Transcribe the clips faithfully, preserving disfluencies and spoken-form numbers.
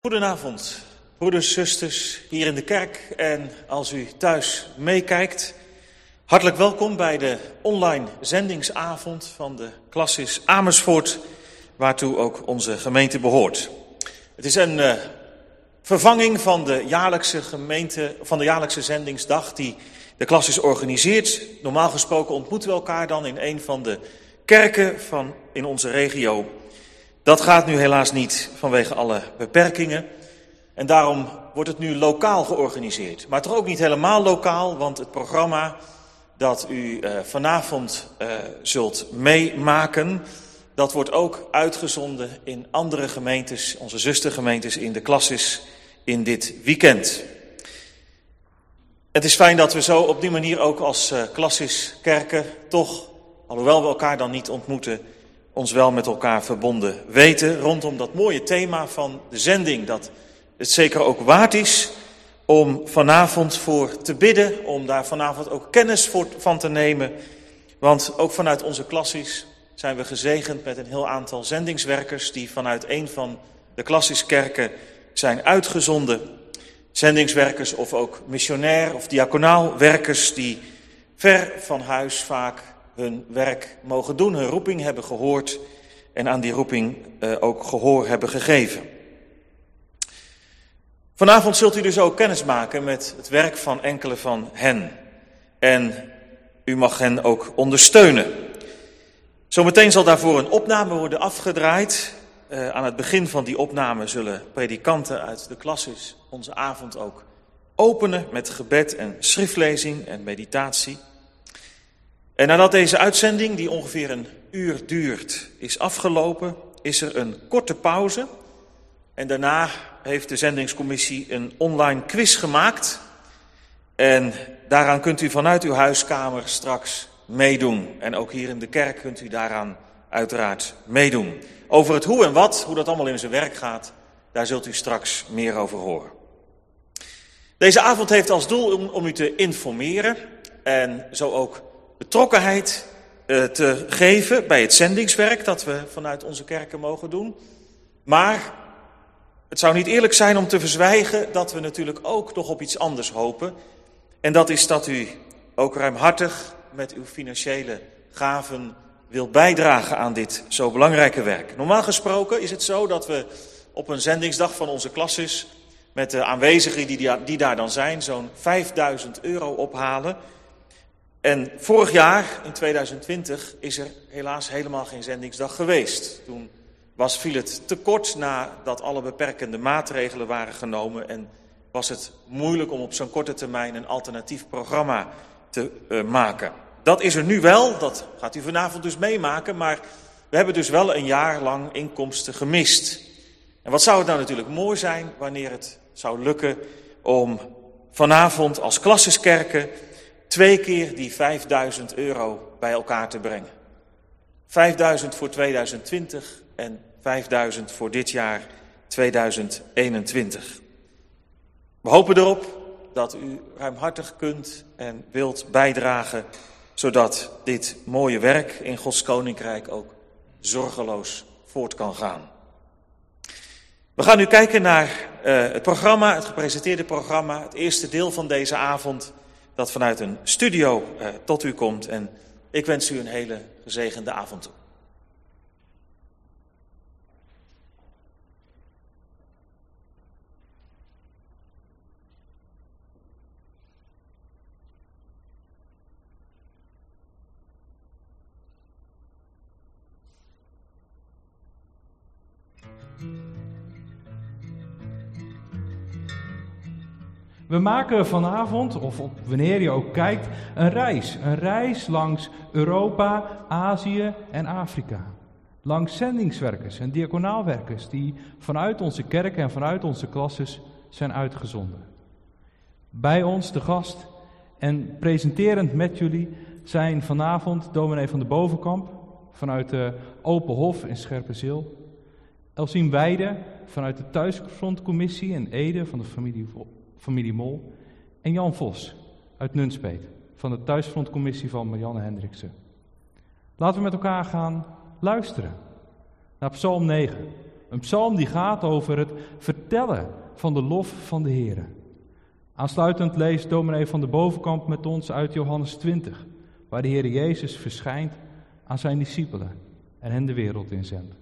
Goedenavond, broeders, zusters, hier in de kerk en als u thuis meekijkt. Hartelijk welkom bij de online zendingsavond van de Classis Amersfoort, waartoe ook onze gemeente behoort. Het is een uh, vervanging van de jaarlijkse gemeente, van de jaarlijkse zendingsdag die de Classis organiseert. Normaal gesproken ontmoeten we elkaar dan in een van de kerken van in onze regio. Dat gaat nu helaas niet vanwege alle beperkingen en daarom wordt het nu lokaal georganiseerd. Maar toch ook niet helemaal lokaal, want het programma dat u uh, vanavond uh, zult meemaken, dat wordt ook uitgezonden in andere gemeentes, onze zustergemeentes in de Classis in dit weekend. Het is fijn dat we zo op die manier ook als uh, Classis kerken toch, alhoewel we elkaar dan niet ontmoeten, ons wel met elkaar verbonden weten rondom dat mooie thema van de zending. Dat het zeker ook waard is om vanavond voor te bidden, om daar vanavond ook kennis voor, van te nemen. Want ook vanuit onze Classis zijn we gezegend met een heel aantal zendingswerkers die vanuit een van de Classis-kerken zijn uitgezonden. Zendingswerkers of ook missionair of diaconaal werkers die ver van huis vaak hun werk mogen doen, hun roeping hebben gehoord en aan die roeping uh, ook gehoor hebben gegeven. Vanavond zult u dus ook kennis maken met het werk van enkele van hen. En u mag hen ook ondersteunen. Zometeen zal daarvoor een opname worden afgedraaid. Uh, aan het begin van die opname zullen predikanten uit de Classis onze avond ook openen met gebed en schriftlezing en meditatie. En nadat deze uitzending, die ongeveer een uur duurt, is afgelopen, is er een korte pauze. En daarna heeft de zendingscommissie een online quiz gemaakt. En daaraan kunt u vanuit uw huiskamer straks meedoen. En ook hier in de kerk kunt u daaraan uiteraard meedoen. Over het hoe en wat, hoe dat allemaal in zijn werk gaat, daar zult u straks meer over horen. Deze avond heeft als doel om, om u te informeren en zo ook betrokkenheid uh, te geven bij het zendingswerk dat we vanuit onze kerken mogen doen. Maar het zou niet eerlijk zijn om te verzwijgen dat we natuurlijk ook nog op iets anders hopen. En dat is dat u ook ruimhartig met uw financiële gaven wilt bijdragen aan dit zo belangrijke werk. Normaal gesproken is het zo dat we op een zendingsdag van onze Classis met de aanwezigen die, die, die daar dan zijn zo'n vijfduizend euro ophalen. En vorig jaar, in tweeduizend twintig, is er helaas helemaal geen zendingsdag geweest. Toen was, viel het te kort nadat alle beperkende maatregelen waren genomen en was het moeilijk om op zo'n korte termijn een alternatief programma te uh, maken. Dat is er nu wel, dat gaat u vanavond dus meemaken, maar we hebben dus wel een jaar lang inkomsten gemist. En wat zou het nou natuurlijk mooi zijn wanneer het zou lukken om vanavond als Classis-kerken twee keer die vijfduizend euro bij elkaar te brengen. vijfduizend voor tweeduizend twintig en vijfduizend voor dit jaar tweeduizend eenentwintig. We hopen erop dat u ruimhartig kunt en wilt bijdragen, zodat dit mooie werk in Gods Koninkrijk ook zorgeloos voort kan gaan. We gaan nu kijken naar uh, het programma, het gepresenteerde programma, het eerste deel van deze avond, dat vanuit een studio uh, tot u komt. En ik wens u een hele gezegende avond toe. We maken vanavond, of op, wanneer je ook kijkt, een reis. Een reis langs Europa, Azië en Afrika. Langs zendingswerkers en diaconaalwerkers die vanuit onze kerk en vanuit onze Classis zijn uitgezonden. Bij ons de gast en presenterend met jullie zijn vanavond dominee van de Bovenkamp vanuit de Open Hof in Scherpenzeel. Elsien Weijden vanuit de Thuisfrontcommissie in Ede van de familie Familie Mol en Jan Vos uit Nunspeet van de Thuisfrontcommissie van Marianne Hendriksen. Laten we met elkaar gaan luisteren naar Psalm negen Een psalm die gaat over het vertellen van de lof van de Heere. Aansluitend leest dominee van de Bovenkamp met ons uit Johannes twintig, waar de Heer Jezus verschijnt aan zijn discipelen en hen de wereld inzendt.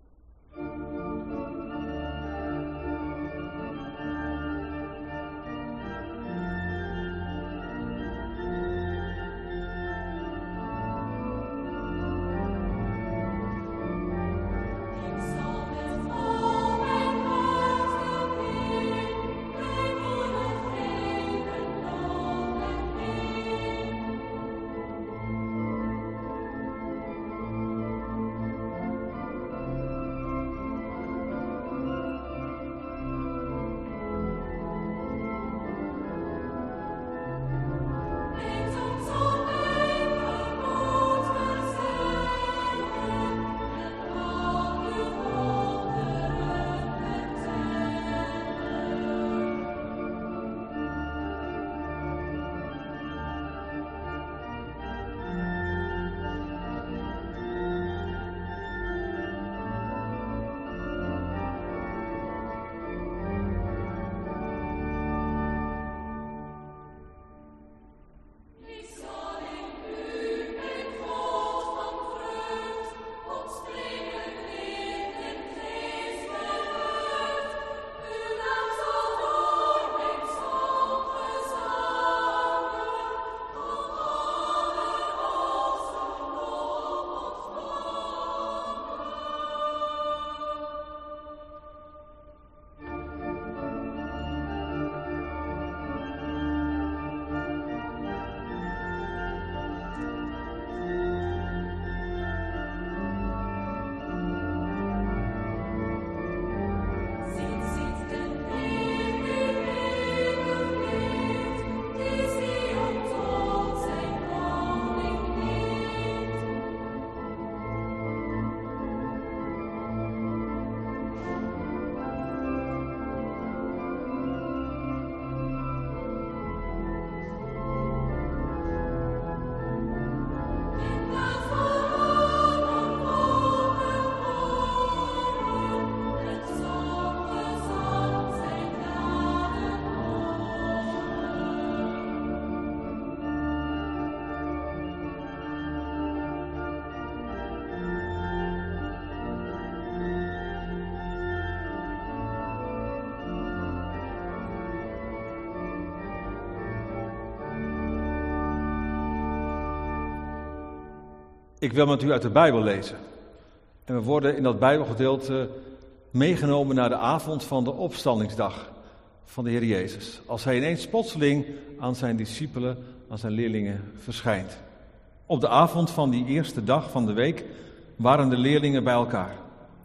Ik wil met u uit de Bijbel lezen. En we worden in dat Bijbelgedeelte meegenomen naar de avond van de opstandingsdag van de Heer Jezus. Als hij ineens plotseling aan zijn discipelen, aan zijn leerlingen verschijnt. Op de avond van die eerste dag van de week waren de leerlingen bij elkaar.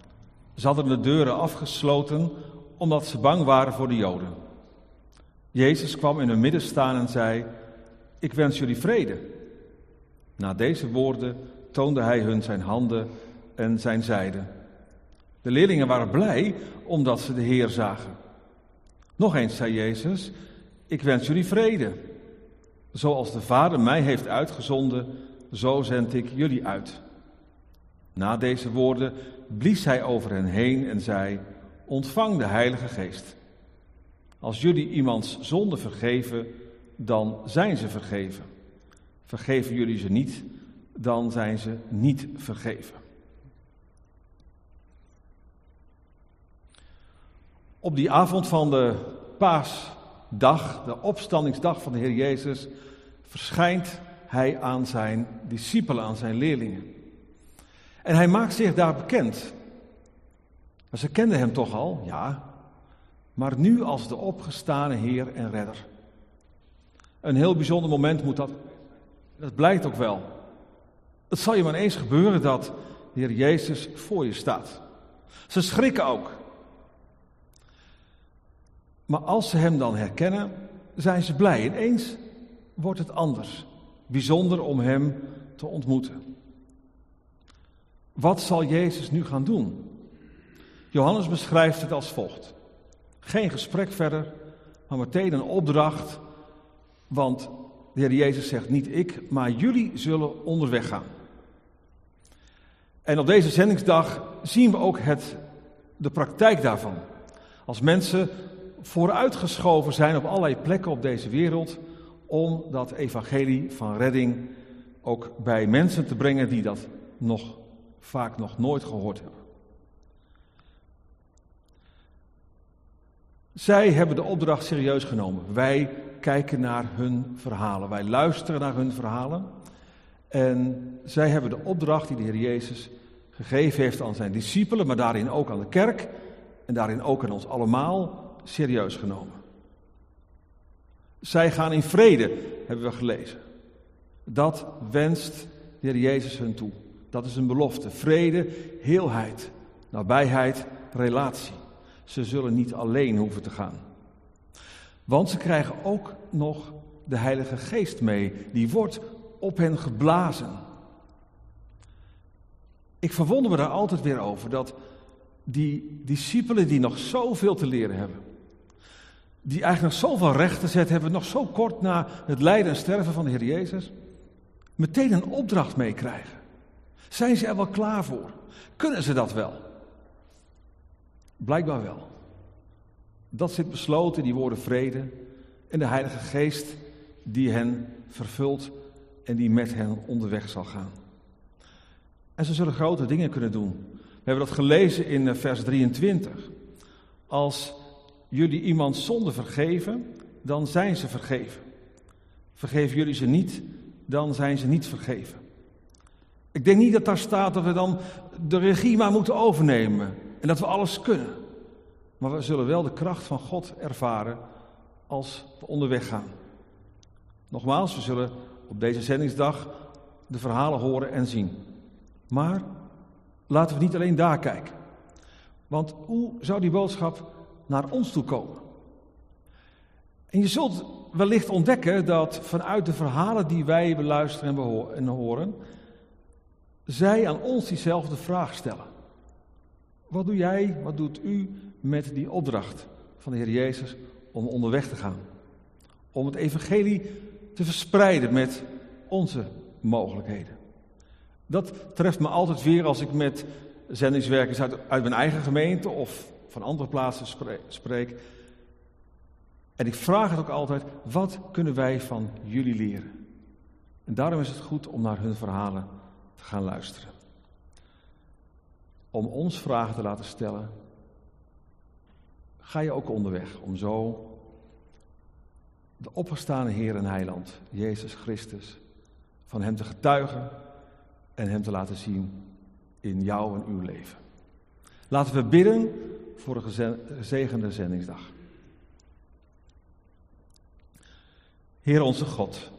Ze hadden de deuren afgesloten omdat ze bang waren voor de Joden. Jezus kwam in hun midden staan en zei: "Ik wens jullie vrede." Na deze woorden toonde hij hun zijn handen en zijn zijde. De leerlingen waren blij omdat ze de Heer zagen. Nog eens zei Jezus: "Ik wens jullie vrede. Zoals de Vader mij heeft uitgezonden, zo zend ik jullie uit." Na deze woorden blies hij over hen heen en zei: "Ontvang de Heilige Geest. Als jullie iemands zonde vergeven, dan zijn ze vergeven. Vergeven jullie ze niet, dan zijn ze niet vergeven." Op die avond van de paasdag, de opstandingsdag van de Heer Jezus, verschijnt hij aan zijn discipelen, aan zijn leerlingen. En hij maakt zich daar bekend. Maar ze kenden hem toch al, ja, maar nu als de opgestane Heer en Redder. Een heel bijzonder moment moet dat. Dat blijkt ook wel. Het zal je maar eens gebeuren dat de Heer Jezus voor je staat. Ze schrikken ook. Maar als ze hem dan herkennen, zijn ze blij. Ineens wordt het anders. Bijzonder om hem te ontmoeten. Wat zal Jezus nu gaan doen? Johannes beschrijft het als volgt. Geen gesprek verder, maar meteen een opdracht. Want de Heer Jezus zegt: niet ik, maar jullie zullen onderweg gaan. En op deze zendingsdag zien we ook het de praktijk daarvan. Als mensen vooruitgeschoven zijn op allerlei plekken op deze wereld om dat evangelie van redding ook bij mensen te brengen die dat nog vaak nog nooit gehoord hebben. Zij hebben de opdracht serieus genomen. Wij kijken naar hun verhalen. Wij luisteren naar hun verhalen. En zij hebben de opdracht die de Heer Jezus gegeven heeft aan zijn discipelen, maar daarin ook aan de kerk en daarin ook aan ons allemaal, serieus genomen. Zij gaan in vrede, hebben we gelezen. Dat wenst de Heer Jezus hun toe. Dat is een belofte. Vrede, heelheid, nabijheid, relatie. Ze zullen niet alleen hoeven te gaan. Want ze krijgen ook nog de Heilige Geest mee. Die wordt op hen geblazen. Ik verwonder me daar altijd weer over dat die discipelen die nog zoveel te leren hebben, die eigenlijk nog zoveel recht te zetten hebben, nog zo kort na het lijden en sterven van de Heer Jezus, meteen een opdracht meekrijgen. Zijn ze er wel klaar voor? Kunnen ze dat wel? Blijkbaar wel. Dat zit besloten, die woorden vrede en de Heilige Geest die hen vervult en die met hen onderweg zal gaan. En ze zullen grote dingen kunnen doen. We hebben dat gelezen in vers drieëntwintig. Als jullie iemand zonde vergeven, dan zijn ze vergeven. Vergeven jullie ze niet, dan zijn ze niet vergeven. Ik denk niet dat daar staat dat we dan de regie maar moeten overnemen en dat we alles kunnen. Maar we zullen wel de kracht van God ervaren als we onderweg gaan. Nogmaals, we zullen op deze zendingsdag de verhalen horen en zien. Maar laten we niet alleen daar kijken. Want hoe zou die boodschap naar ons toe komen? En je zult wellicht ontdekken dat vanuit de verhalen die wij beluisteren en horen, zij aan ons diezelfde vraag stellen. Wat doe jij, wat doet u met die opdracht van de Heer Jezus om onderweg te gaan? Om het evangelie te verspreiden met onze mogelijkheden. Dat treft me altijd weer als ik met zendingswerkers uit, uit mijn eigen gemeente of van andere plaatsen spreek. En ik vraag het ook altijd, wat kunnen wij van jullie leren? En daarom is het goed om naar hun verhalen te gaan luisteren. Om ons vragen te laten stellen, ga je ook onderweg om zo de opgestane Heer en Heiland, Jezus Christus, van Hem te getuigen en Hem te laten zien in jou en uw leven. Laten we bidden voor een gezegende zendingsdag. Heer onze God,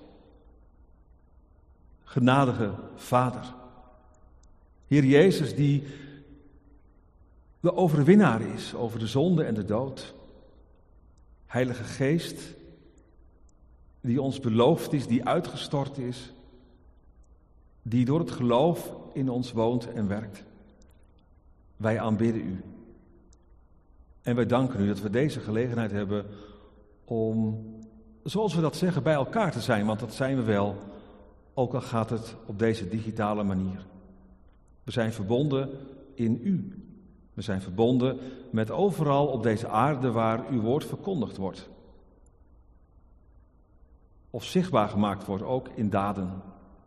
genadige Vader, Heer Jezus die de overwinnaar is over de zonde en de dood. Heilige Geest, die ons beloofd is, die uitgestort is, die door het geloof in ons woont en werkt. Wij aanbidden u. En wij danken u dat we deze gelegenheid hebben om, zoals we dat zeggen, bij elkaar te zijn. Want dat zijn we wel, ook al gaat het op deze digitale manier. We zijn verbonden in u. We zijn verbonden met overal op deze aarde waar uw woord verkondigd wordt. Of zichtbaar gemaakt wordt, ook in daden.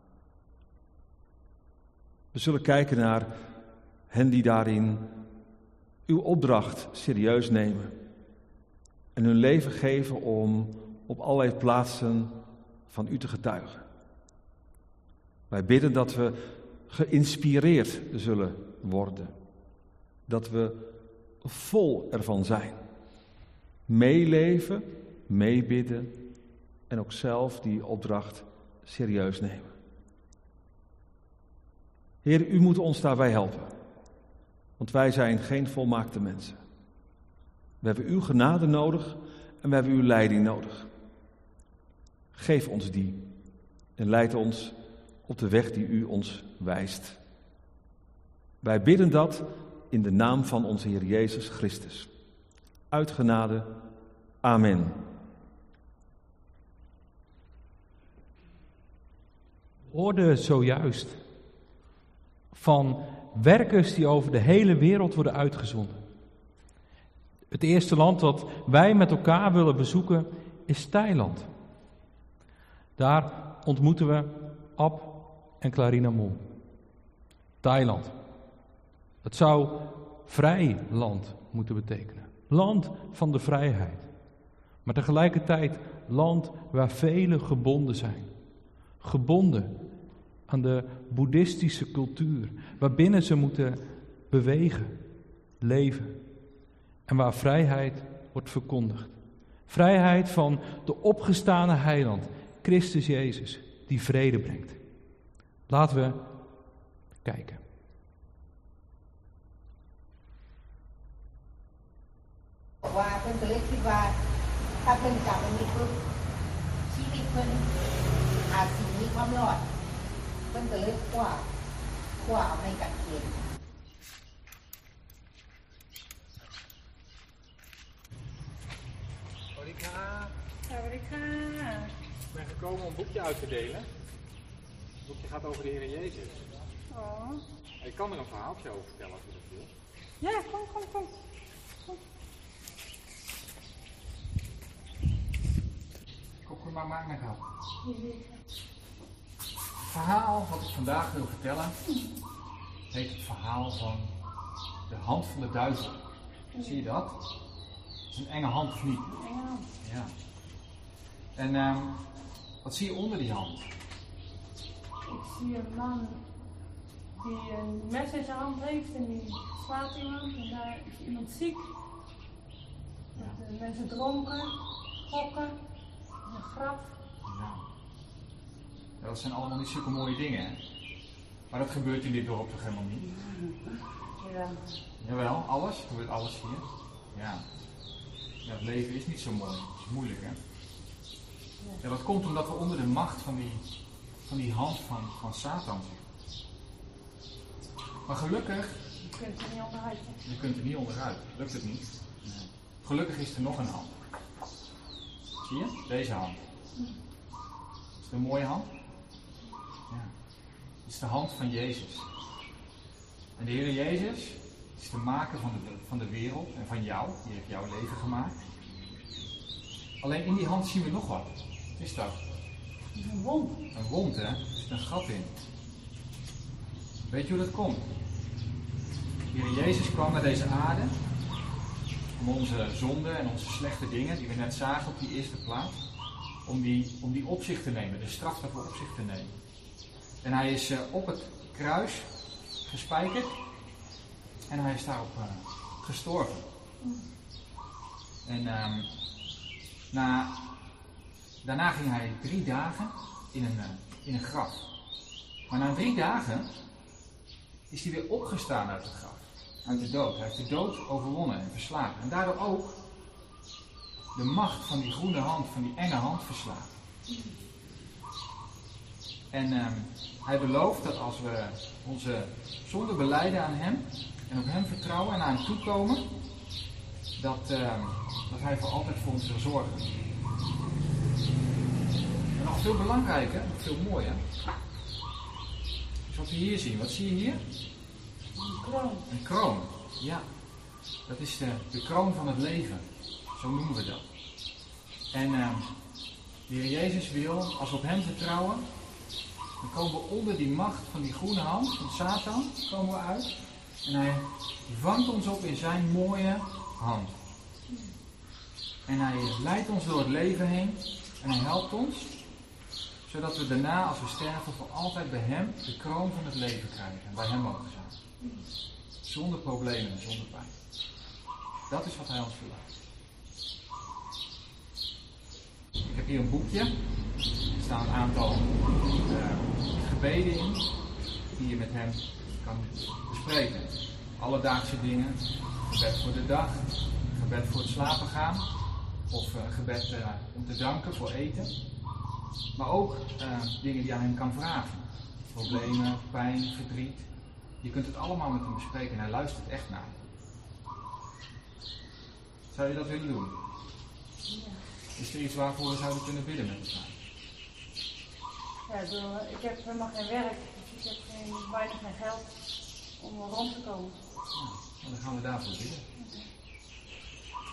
We zullen kijken naar hen die daarin uw opdracht serieus nemen. En hun leven geven om op allerlei plaatsen van u te getuigen. Wij bidden dat we geïnspireerd zullen worden. Dat we vol ervan zijn. Meeleven, meebidden en ook zelf die opdracht serieus nemen. Heer, u moet ons daarbij helpen. Want wij zijn geen volmaakte mensen. We hebben uw genade nodig en we hebben uw leiding nodig. Geef ons die en leid ons op de weg die u ons wijst. Wij bidden dat in de naam van onze Heer Jezus Christus. Uit genade. Amen. We hoorden zojuist van werkers die over de hele wereld worden uitgezonden. Het eerste land dat wij met elkaar willen bezoeken is Thailand. Daar ontmoeten we Ab en Clarina Mol. Thailand. Het zou vrij land moeten betekenen. Land van de vrijheid. Maar tegelijkertijd land waar velen gebonden zijn. Gebonden aan de boeddhistische cultuur. Waarbinnen ze moeten bewegen, leven. En waar vrijheid wordt verkondigd. Vrijheid van de opgestane heiland, Christus Jezus, die vrede brengt. Laten we kijken. Quaเป็นตัวเลขคิดว่าถ้าเป็นจากอันนี้ปุ๊บชีวิตเพิ่นอาจสิมีความรอดเป็นตัวเลขกว่าขวาเอาในกันเกณฑ์สวัสดีครับสวัสดีค่ะ Ik ben gekomen om een boekje uit te delen. Het boekje gaat over de Heer Jezus. Oh. Ik kan er een verhaaltje over vertellen als je dat wil. Ja, kom, kom, kom. kom. Kom maar maar naar gehad. Het verhaal wat ik vandaag wil vertellen heet het verhaal van de hand van de duivel. Zie je dat? Het is een enge hand of niet? Ja. Ja. En uh, wat zie je onder die hand? Ik zie een man die een mes in zijn hand heeft en die slaat iemand en daar is iemand ziek. Dat de mensen dronken, gokken, een graf. Ja. Ja, dat zijn allemaal niet zulke mooie dingen, hè? Maar dat gebeurt in dit dorp toch helemaal niet? Ja. Jawel, alles? Gebeurt alles hier? Ja. Ja, het leven is niet zo mooi. Het is moeilijk, hè? Ja, dat komt omdat we onder de macht van die, van die hand van, van Satan zitten. Maar gelukkig... Je kunt er niet onderuit. Je kunt er niet onderuit. Lukt het niet? Nee. Gelukkig is er nog een hand. Zie je? Deze hand. Is het een mooie hand? Ja. Het is de hand van Jezus. En de Heer Jezus is de maker van de, van de wereld en van jou. Die heeft jouw leven gemaakt. Alleen in die hand zien we nog wat. Wat is dat? Een wond. Een wond, hè? Er zit een gat in. Weet je hoe dat komt? De Heer Jezus kwam naar deze aarde om onze zonden en onze slechte dingen, die we net zagen op die eerste plaats, om die, om die op zich te nemen, de straf daarvoor op zich te nemen. En hij is uh, op het kruis gespijkerd en hij is daarop uh, gestorven. En um, na, daarna ging hij drie dagen in een, uh, in een graf. Maar na drie dagen is hij weer opgestaan uit het graf. Uit de dood. Hij heeft de dood overwonnen en verslagen. En daardoor ook de macht van die groene hand, van die enge hand verslagen. En um, hij belooft dat als we onze zonde belijden aan hem en op hem vertrouwen en naar hem toekomen, dat, um, dat hij voor altijd voor ons zal zorgen. En nog veel belangrijker, nog veel mooier, is wat we hier zien. Wat zie je hier? Een kroon. Een kroon, ja. Dat is de, de kroon van het leven. Zo noemen we dat. En uh, de Heer Jezus wil, als we op hem vertrouwen, dan komen we onder die macht van die groene hand, van Satan, komen we uit. En hij vangt ons op in zijn mooie hand. En hij leidt ons door het leven heen. En hij helpt ons, zodat we daarna, als we sterven, voor altijd bij hem de kroon van het leven krijgen. En bij hem mogen zijn. Zonder problemen en zonder pijn. Dat is wat hij ons verlaat. Ik heb hier een boekje. Er staan een aantal uh, gebeden in. Die je met hem kan bespreken. Alledaagse dingen. Gebed voor de dag. Gebed voor het slapen gaan. Of uh, gebed uh, om te danken voor eten. Maar ook uh, dingen die je aan hem kan vragen. Problemen, pijn, verdriet. Je kunt het allemaal met hem bespreken en hij luistert echt naar je. Zou je dat willen doen? Ja. Is er iets waarvoor we zouden kunnen bidden met elkaar? Ja, door, ik heb helemaal geen werk, dus ik heb geen, weinig geen geld om rond te komen. Ja, dan gaan we daarvoor bidden.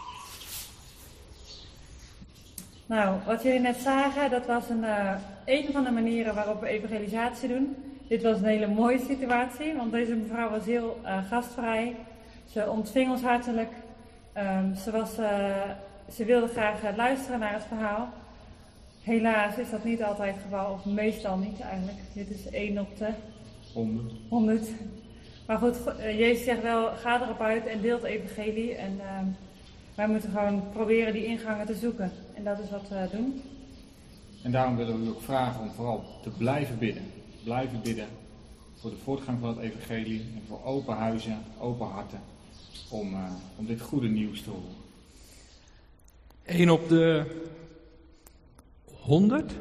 Nou, wat jullie net zagen, dat was een, uh, een van de manieren waarop we evangelisatie doen. Dit was een hele mooie situatie, want deze mevrouw was heel uh, gastvrij. Ze ontving ons hartelijk. Um, ze, was, uh, ze wilde graag uh, luisteren naar het verhaal. Helaas is dat niet altijd het geval, of meestal niet eigenlijk. Dit is één op de honderd. honderd. Maar goed, uh, Jezus zegt wel, ga erop uit en deel het evangelie. En uh, wij moeten gewoon proberen die ingangen te zoeken. En dat is wat we doen. En daarom willen we u ook vragen om vooral te blijven bidden. Blijven bidden voor de voortgang van het evangelie en voor open huizen, open harten. Om, uh, om dit goede nieuws te horen. één op de honderd?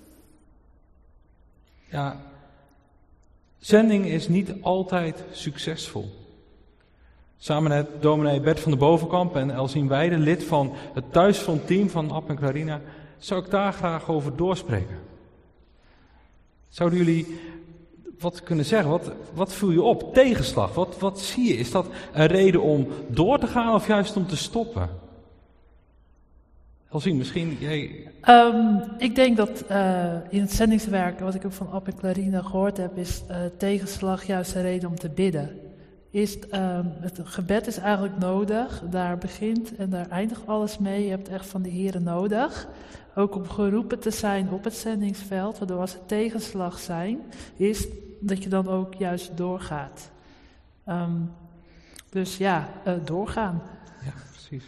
Ja, zending is niet altijd succesvol. Samen met dominee Bert van de Bovenkamp en Elsien Weijden, lid van het thuisfrontteam van Ab en Clarina, zou ik daar graag over doorspreken. Zouden jullie wat kunnen zeggen? Wat, wat viel je op? Tegenslag, wat, wat zie je? Is dat een reden om door te gaan of juist om te stoppen? Elsien, misschien jij... Um, ik denk dat uh, in het zendingswerk, wat ik ook van Ab en Clarina gehoord heb, is uh, tegenslag juist een reden om te bidden. Is, um, het gebed is eigenlijk nodig, daar begint en daar eindigt alles mee. Je hebt echt van de Here nodig. Ook om geroepen te zijn op het zendingsveld, waardoor als er tegenslag zijn, is dat je dan ook juist doorgaat. Um, dus ja, uh, doorgaan. Ja, precies.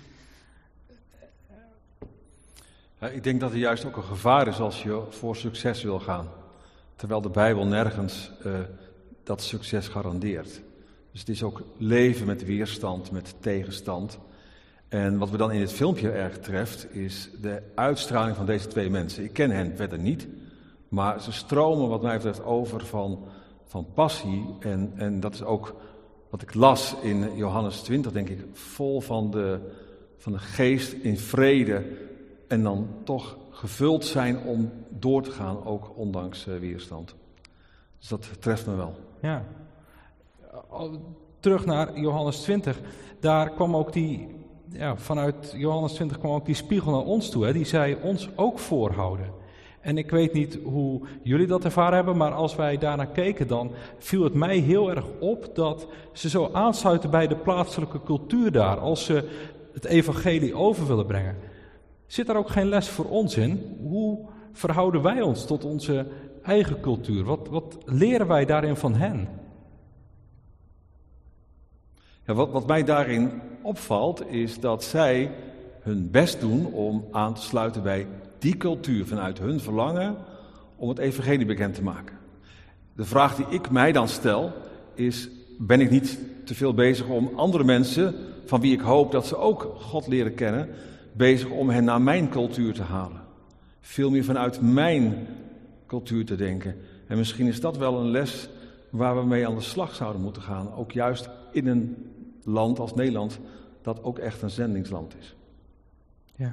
Ja, ik denk dat er juist ook een gevaar is als je voor succes wil gaan. Terwijl de Bijbel nergens uh, dat succes garandeert. Dus het is ook leven met weerstand, met tegenstand. En wat we dan in het filmpje erg treft, is de uitstraling van deze twee mensen. Ik ken hen verder niet, maar ze stromen wat mij betreft over van, van passie. En, en dat is ook wat ik las in Johannes twintig, denk ik, vol van de, van de geest in vrede. En dan toch gevuld zijn om door te gaan, ook ondanks uh, weerstand. Dus dat treft me wel. Ja. Terug naar Johannes twintig. Daar kwam ook die, ja, vanuit Johannes twintig kwam ook die spiegel naar ons toe. Hè. Die zei ons ook voorhouden. En ik weet niet hoe jullie dat ervaren hebben, maar als wij daarnaar keken, dan viel het mij heel erg op dat ze zo aansluiten bij de plaatselijke cultuur daar, als ze het evangelie over willen brengen. Zit daar ook geen les voor ons in? Hoe verhouden wij ons tot onze eigen cultuur? Wat, wat leren wij daarin van hen? Ja, wat, wat mij daarin opvalt is dat zij hun best doen om aan te sluiten bij die cultuur vanuit hun verlangen om het evangelie bekend te maken. De vraag die ik mij dan stel is, ben ik niet te veel bezig om andere mensen, van wie ik hoop dat ze ook God leren kennen, bezig om hen naar mijn cultuur te halen. Veel meer vanuit mijn cultuur te denken. En misschien is dat wel een les waar we mee aan de slag zouden moeten gaan. Ook juist in een land als Nederland, dat ook echt een zendingsland is. Ja.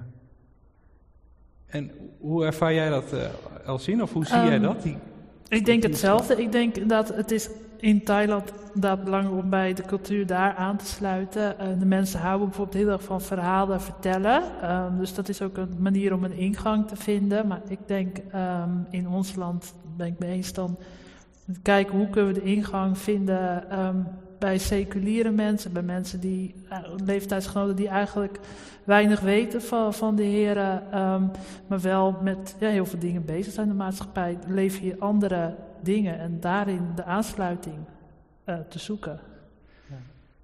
En hoe ervaar jij dat, uh, Elsien? Of hoe zie um, jij dat? Die... Ik denk hetzelfde. Ik denk dat het is in Thailand dat belangrijk om bij de cultuur daar aan te sluiten. Uh, de mensen houden bijvoorbeeld heel erg van verhalen vertellen. Um, dus dat is ook een manier om een ingang te vinden. Maar ik denk um, in ons land, ben ik mee eens dan, kijken hoe kunnen we de ingang vinden um, bij seculiere mensen, bij mensen die, uh, leeftijdsgenoten die eigenlijk weinig weten van, van de Heer, um, maar wel met ja, heel veel dingen bezig zijn in de maatschappij. Leef je andere dingen en daarin de aansluiting uh, te zoeken. Ja.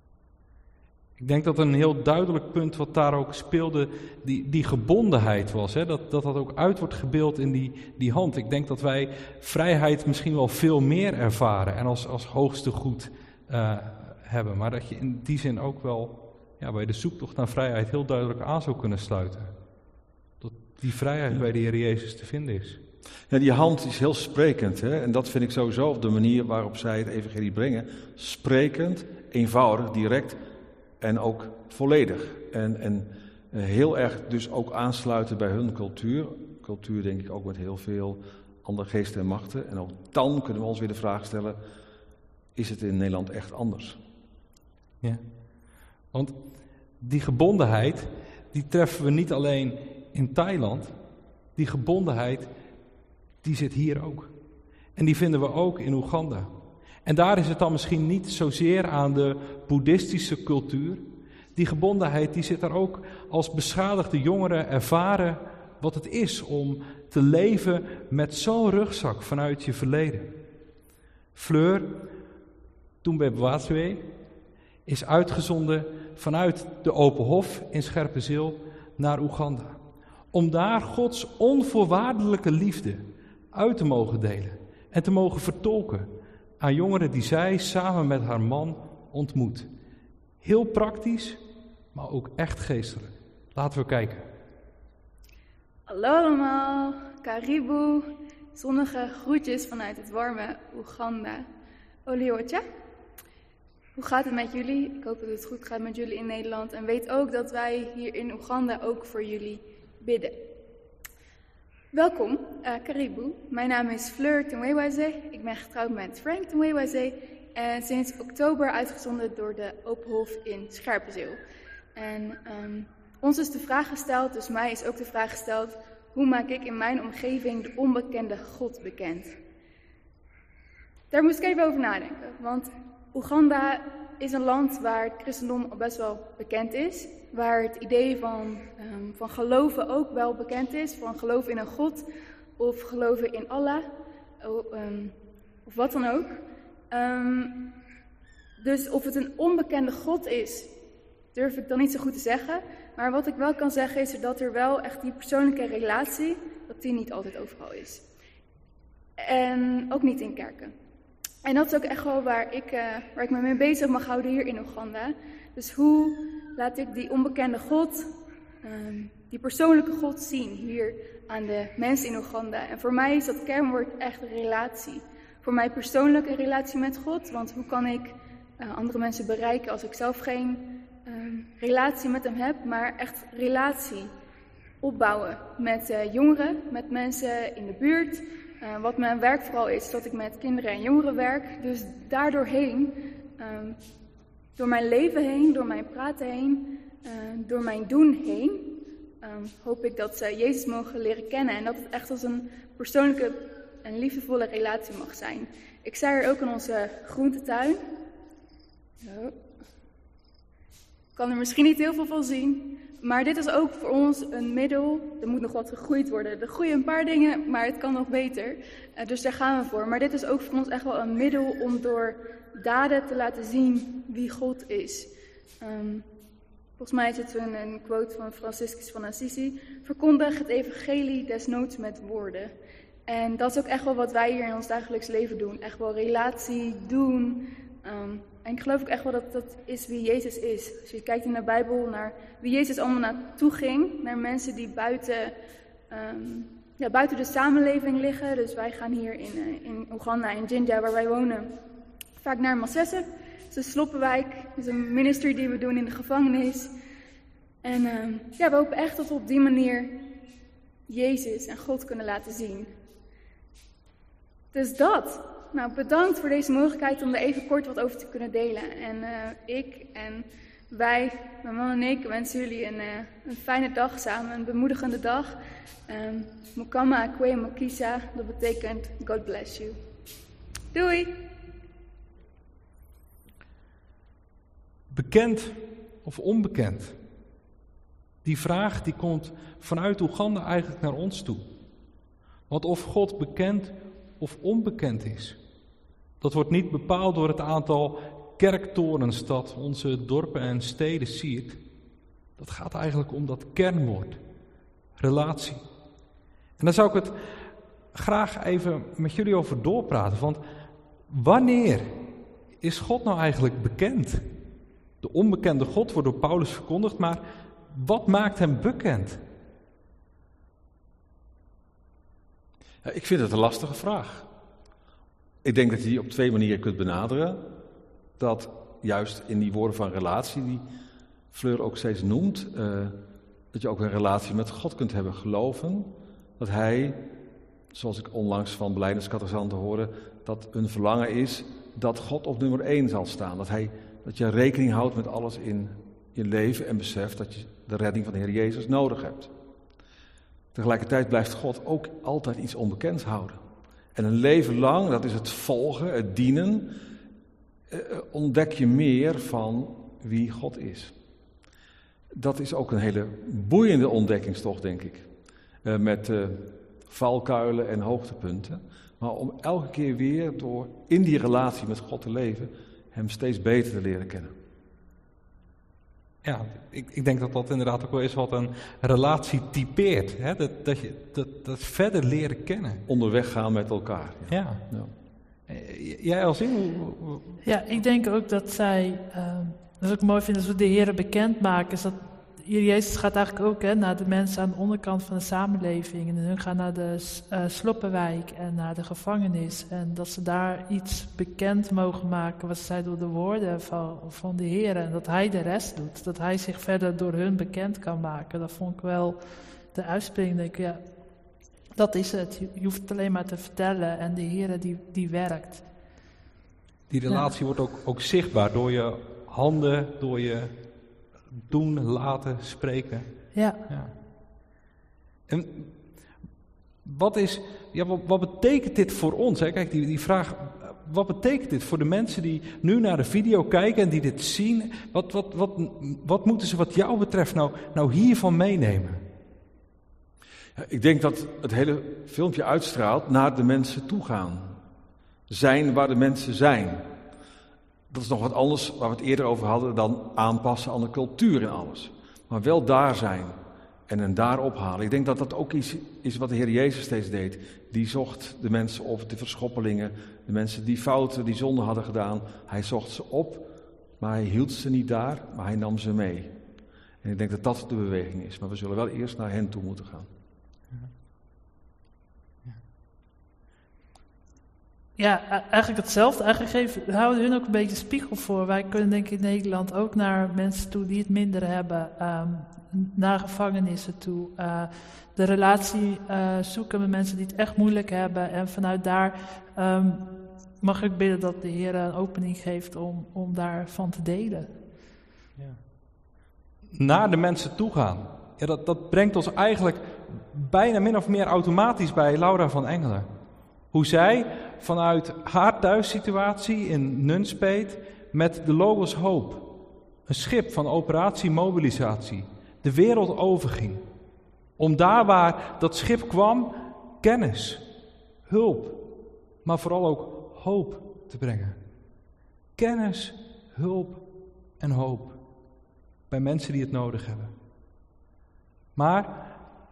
Ik denk dat een heel duidelijk punt wat daar ook speelde, die, die gebondenheid was. Hè? Dat, dat dat ook uit wordt gebeeld in die, die hand. Ik denk dat wij vrijheid misschien wel veel meer ervaren en als, als hoogste goed uh, hebben. Maar dat je in die zin ook wel ja, bij de zoektocht naar vrijheid heel duidelijk aan zou kunnen sluiten. Dat die vrijheid bij de Heer Jezus te vinden is. Ja, die hand is heel sprekend. Hè? En dat vind ik sowieso op de manier waarop zij het evangelie brengen. Sprekend, eenvoudig, direct en ook volledig. En, en heel erg dus ook aansluiten bij hun cultuur. Cultuur denk ik ook met heel veel andere geesten en machten. En ook dan kunnen we ons weer de vraag stellen, is het in Nederland echt anders? Ja, want die gebondenheid, die treffen we niet alleen in Thailand, die gebondenheid, die zit hier ook. En die vinden we ook in Oeganda. En daar is het dan misschien niet zozeer aan de boeddhistische cultuur. Die gebondenheid die zit daar ook als beschadigde jongeren ervaren wat het is om te leven met zo'n rugzak vanuit je verleden. Fleur, toen bij Bwatswe, is uitgezonden vanuit de Open Hof in Scherpenzeel naar Oeganda. Om daar Gods onvoorwaardelijke liefde uit te mogen delen en te mogen vertolken aan jongeren die zij samen met haar man ontmoet. Heel praktisch, maar ook echt geestelijk. Laten we kijken. Hallo allemaal, karibu, zonnige groetjes vanuit het warme Oeganda. Oliocha. Hoe gaat het met jullie? Ik hoop dat het goed gaat met jullie in Nederland. En weet ook dat wij hier in Oeganda ook voor jullie bidden. Welkom, uh, karibu. Mijn naam is Fleur Tumweweze. Ik ben getrouwd met Frank Tumweweze. En sinds oktober uitgezonden door de Open Hof in Scherpenzeel. En um, ons is de vraag gesteld, dus mij is ook de vraag gesteld: hoe maak ik in mijn omgeving de onbekende God bekend? Daar moest ik even over nadenken, want Oeganda is een land waar het christendom al best wel bekend is. Waar het idee van, um, van geloven ook wel bekend is. Van geloven in een God of geloven in Allah. Of, um, of wat dan ook. Um, dus of het een onbekende God is, durf ik dan niet zo goed te zeggen. Maar wat ik wel kan zeggen is dat er wel echt die persoonlijke relatie, dat die niet altijd overal is. En ook niet in kerken. En dat is ook echt wel waar ik, uh, waar ik me mee bezig mag houden hier in Oeganda. Dus hoe laat ik die onbekende God, um, die persoonlijke God zien hier aan de mensen in Oeganda. En voor mij is dat kernwoord echt relatie. Voor mij persoonlijke relatie met God. Want hoe kan ik uh, andere mensen bereiken als ik zelf geen um, relatie met hem heb. Maar echt relatie opbouwen met uh, jongeren, met mensen in de buurt. Uh, wat mijn werk vooral is, dat ik met kinderen en jongeren werk. Dus daardoorheen, um, door mijn leven heen, door mijn praten heen, uh, door mijn doen heen, um, hoop ik dat ze Jezus mogen leren kennen. En dat het echt als een persoonlijke en liefdevolle relatie mag zijn. Ik sta hier ook in onze groentetuin. Zo. Ik kan er misschien niet heel veel van zien. Maar dit is ook voor ons een middel. Er moet nog wat gegroeid worden. Er groeien een paar dingen, maar het kan nog beter. Uh, dus daar gaan we voor. Maar dit is ook voor ons echt wel een middel om door daden te laten zien wie God is. Um, volgens mij is het een, een quote van Franciscus van Assisi. Verkondig het evangelie desnoods met woorden. En dat is ook echt wel wat wij hier in ons dagelijks leven doen. Echt wel relatie doen. Um, En ik geloof ook echt wel dat dat is wie Jezus is. Als je kijkt in de Bijbel naar wie Jezus allemaal naartoe ging. Naar mensen die buiten, um, ja, buiten de samenleving liggen. Dus wij gaan hier in, uh, in Oeganda, in Jinja, waar wij wonen, vaak naar Masese. Het is een sloppenwijk. Het is een ministry die we doen in de gevangenis. En um, ja, we hopen echt dat we op die manier Jezus en God kunnen laten zien. Dus dat. Nou, bedankt voor deze mogelijkheid om er even kort wat over te kunnen delen. En uh, ik en wij, mijn man en ik, wensen jullie een, uh, een fijne dag samen, een bemoedigende dag. Um, Mukama Kwe Mokisa, dat betekent God bless you. Doei! Bekend of onbekend? Die vraag die komt vanuit Oeganda eigenlijk naar ons toe. Want of God bekend of onbekend is, dat wordt niet bepaald door het aantal kerktorens dat onze dorpen en steden siert. Dat gaat eigenlijk om dat kernwoord, relatie. En daar zou ik het graag even met jullie over doorpraten. Want wanneer is God nou eigenlijk bekend? De onbekende God wordt door Paulus verkondigd, maar wat maakt hem bekend? Ja, ik vind het een lastige vraag. Ik denk dat je die op twee manieren kunt benaderen. Dat juist in die woorden van relatie, die Fleur ook steeds noemt, uh, dat je ook een relatie met God kunt hebben, geloven. Dat hij, zoals ik onlangs van belijdenskatechizanten hoorde, dat een verlangen is dat God op nummer één zal staan. Dat, hij, dat je rekening houdt met alles in je leven en beseft dat je de redding van de Heer Jezus nodig hebt. Tegelijkertijd blijft God ook altijd iets onbekends houden. En een leven lang, dat is het volgen, het dienen, eh, ontdek je meer van wie God is. Dat is ook een hele boeiende ontdekkingstocht, denk ik. Uh, met uh, valkuilen en hoogtepunten. Maar om elke keer weer door in die relatie met God te leven, hem steeds beter te leren kennen. Ja, ik, ik denk dat dat inderdaad ook wel is wat een relatie typeert. Hè? Dat, dat je dat, dat verder leren kennen. Onderweg gaan met elkaar. Ja. ja. ja. Jij als in? Ja, ik denk ook dat zij, uh, wat ik mooi vind als we de Heer bekendmaken, is dat hier Jezus gaat eigenlijk ook hè, naar de mensen aan de onderkant van de samenleving. En hun gaan naar de uh, sloppenwijk en naar de gevangenis. En dat ze daar iets bekend mogen maken wat zij door de woorden van, van de Heer. En dat Hij de rest doet. Dat Hij zich verder door hun bekend kan maken. Dat vond ik wel de uitspraak. Denk ik, ja, dat is het. Je hoeft het alleen maar te vertellen. En de Heer die, die werkt. Die relatie ja. wordt ook, ook zichtbaar door je handen, door je doen, laten, spreken. Ja. ja. En wat is, ja, wat, wat betekent dit voor ons? Hè? Kijk, die, die vraag, wat betekent dit voor de mensen die nu naar de video kijken en die dit zien? Wat, wat, wat, wat moeten ze wat jou betreft nou, nou hiervan meenemen? Ja, ik denk dat het hele filmpje uitstraalt naar de mensen toe gaan. Zijn waar de mensen zijn. Dat is nog wat anders waar we het eerder over hadden dan aanpassen aan de cultuur en alles. Maar wel daar zijn en hen daar ophalen. Ik denk dat dat ook iets is wat de Heer Jezus steeds deed. Die zocht de mensen op, de verschoppelingen, de mensen die fouten, die zonde hadden gedaan. Hij zocht ze op, maar hij hield ze niet daar, maar hij nam ze mee. En ik denk dat dat de beweging is. Maar we zullen wel eerst naar hen toe moeten gaan. Ja, eigenlijk hetzelfde. Eigenlijk geven, houden hun ook een beetje spiegel voor. Wij kunnen denk ik in Nederland ook naar mensen toe die het minder hebben. Um, naar gevangenissen toe. Uh, de relatie uh, zoeken met mensen die het echt moeilijk hebben. En vanuit daar um, mag ik bidden dat de Heer een opening geeft om, om daarvan te delen. Ja. Naar de mensen toe gaan. Ja, dat, dat brengt ons eigenlijk bijna min of meer automatisch bij Laura van Engelen. Hoe zij vanuit haar thuissituatie in Nunspeet met de Logos Hope, een schip van operatie mobilisatie, de wereld overging. Om daar waar dat schip kwam, kennis, hulp, maar vooral ook hoop te brengen. Kennis, hulp en hoop bij mensen die het nodig hebben. Maar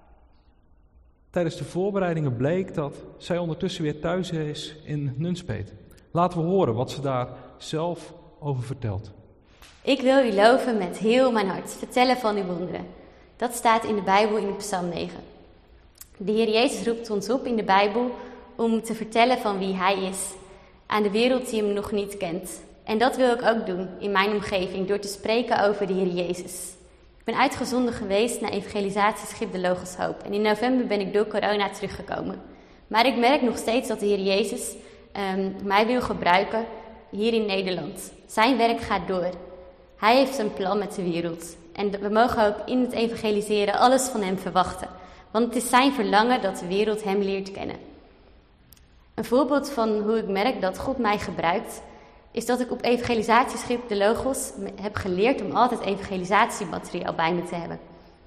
tijdens de voorbereidingen bleek dat zij ondertussen weer thuis is in Nunspeet. Laten we horen wat ze daar zelf over vertelt. Ik wil u loven met heel mijn hart, vertellen van uw wonderen. Dat staat in de Bijbel in Psalm negen. De Heer Jezus roept ons op in de Bijbel om te vertellen van wie Hij is aan de wereld die Hem nog niet kent. En dat wil ik ook doen in mijn omgeving door te spreken over de Heer Jezus. Ik ben uitgezonden geweest naar evangelisatieschip de Logos Hope. En in november ben ik door corona teruggekomen. Maar ik merk nog steeds dat de Heer Jezus um, mij wil gebruiken hier in Nederland. Zijn werk gaat door. Hij heeft een plan met de wereld. En we mogen ook in het evangeliseren alles van Hem verwachten. Want het is zijn verlangen dat de wereld Hem leert kennen. Een voorbeeld van hoe ik merk dat God mij gebruikt, is dat ik op evangelisatieschip de Logos heb geleerd om altijd evangelisatiemateriaal bij me te hebben.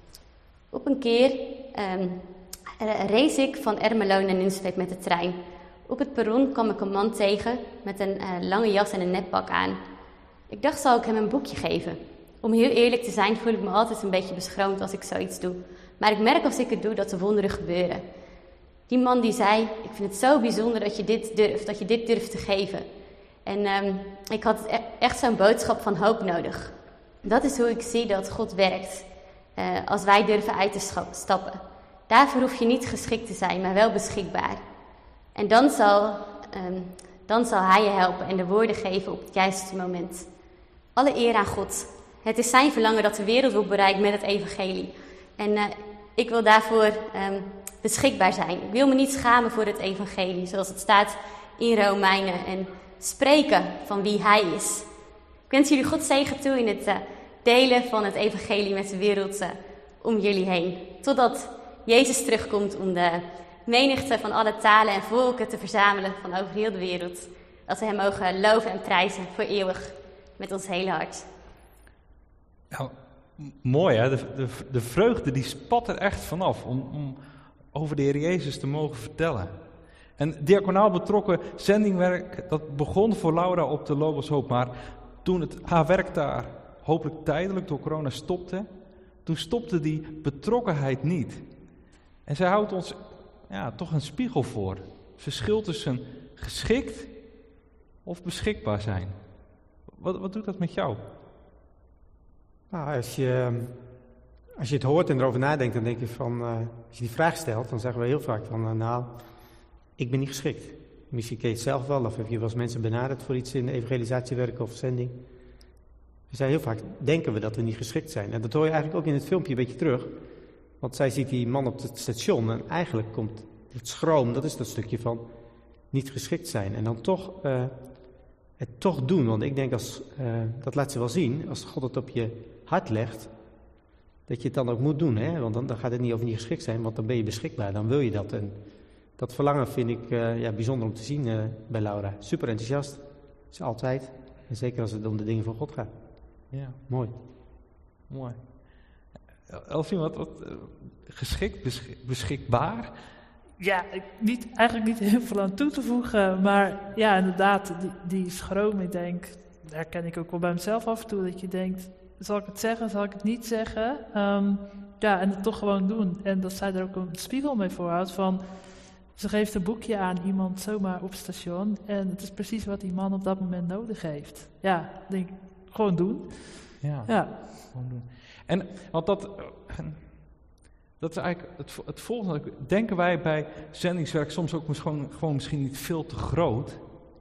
Op een keer um, race ik van Ermelo naar Nunspeet met de trein. Op het perron kwam ik een man tegen met een uh, lange jas en een neppak aan. Ik dacht, zal ik hem een boekje geven? Om heel eerlijk te zijn voel ik me altijd een beetje beschroomd als ik zoiets doe. Maar ik merk als ik het doe dat er wonderen gebeuren. Die man die zei, ik vind het zo bijzonder dat je dit durft, dat je dit durft te geven. En um, ik had echt zo'n boodschap van hoop nodig. Dat is hoe ik zie dat God werkt. Uh, als wij durven uit te stappen. Daarvoor hoef je niet geschikt te zijn, maar wel beschikbaar. En dan zal, um, dan zal Hij je helpen en de woorden geven op het juiste moment. Alle eer aan God. Het is zijn verlangen dat de wereld wordt bereikt met het evangelie. En uh, ik wil daarvoor um, beschikbaar zijn. Ik wil me niet schamen voor het evangelie, zoals het staat in Romeinen. En spreken van wie Hij is. Ik wens jullie God zegen toe in het uh, delen van het evangelie met de wereld uh, om jullie heen. Totdat Jezus terugkomt om de menigte van alle talen en volken te verzamelen van over heel de wereld. Dat we hem mogen loven en prijzen voor eeuwig met ons hele hart. Nou, m- mooi hè, de, de, de vreugde die spat er echt vanaf om, om over de Heer Jezus te mogen vertellen. En diaconaal betrokken zendingwerk, dat begon voor Laura op de Logos Hoop, maar toen het haar werk daar hopelijk tijdelijk door corona stopte, toen stopte die betrokkenheid niet. En zij houdt ons ja, toch een spiegel voor. Verschil tussen geschikt of beschikbaar zijn. Wat, wat doet dat met jou? Nou, als je, als je het hoort en erover nadenkt, dan denk je van, uh, als je die vraag stelt, dan zeggen we heel vaak van, uh, nou, ik ben niet geschikt. Misschien ken je het zelf wel, of heb je wel eens mensen benaderd voor iets in evangelisatiewerk of zending. We zijn heel vaak, denken we dat we niet geschikt zijn. En dat hoor je eigenlijk ook in het filmpje een beetje terug. Want zij ziet die man op het station en eigenlijk komt het schroom, dat is dat stukje van niet geschikt zijn. En dan toch uh, het toch doen, want ik denk, als, uh, dat laat ze wel zien, als God het op je hart legt, dat je het dan ook moet doen. Hè? Want dan, dan gaat het niet over niet geschikt zijn, want dan ben je beschikbaar, dan wil je dat. En dat verlangen vind ik uh, ja, bijzonder om te zien uh, bij Laura. Super enthousiast, is altijd. En zeker als het om de dingen van God gaat. Ja. Mooi. Mooi. Elfien, wat, wat uh, geschikt, beschik, beschikbaar? Ja, ik, niet, eigenlijk niet heel veel aan toe te voegen, maar ja, inderdaad, die, die schroom, ik denk, daar herken ik ook wel bij mezelf af en toe, dat je denkt, zal ik het zeggen, zal ik het niet zeggen? Um, ja, en het toch gewoon doen. En dat zij er ook een spiegel mee voorhoudt van, ze geeft een boekje aan iemand zomaar op het station en het is precies wat die man op dat moment nodig heeft. Ja, denk ik, gewoon doen. Ja, ja. gewoon doen. En, want dat... Dat is eigenlijk het, het volgende. Denken wij bij zendingswerk soms ook gewoon, gewoon misschien niet veel te groot?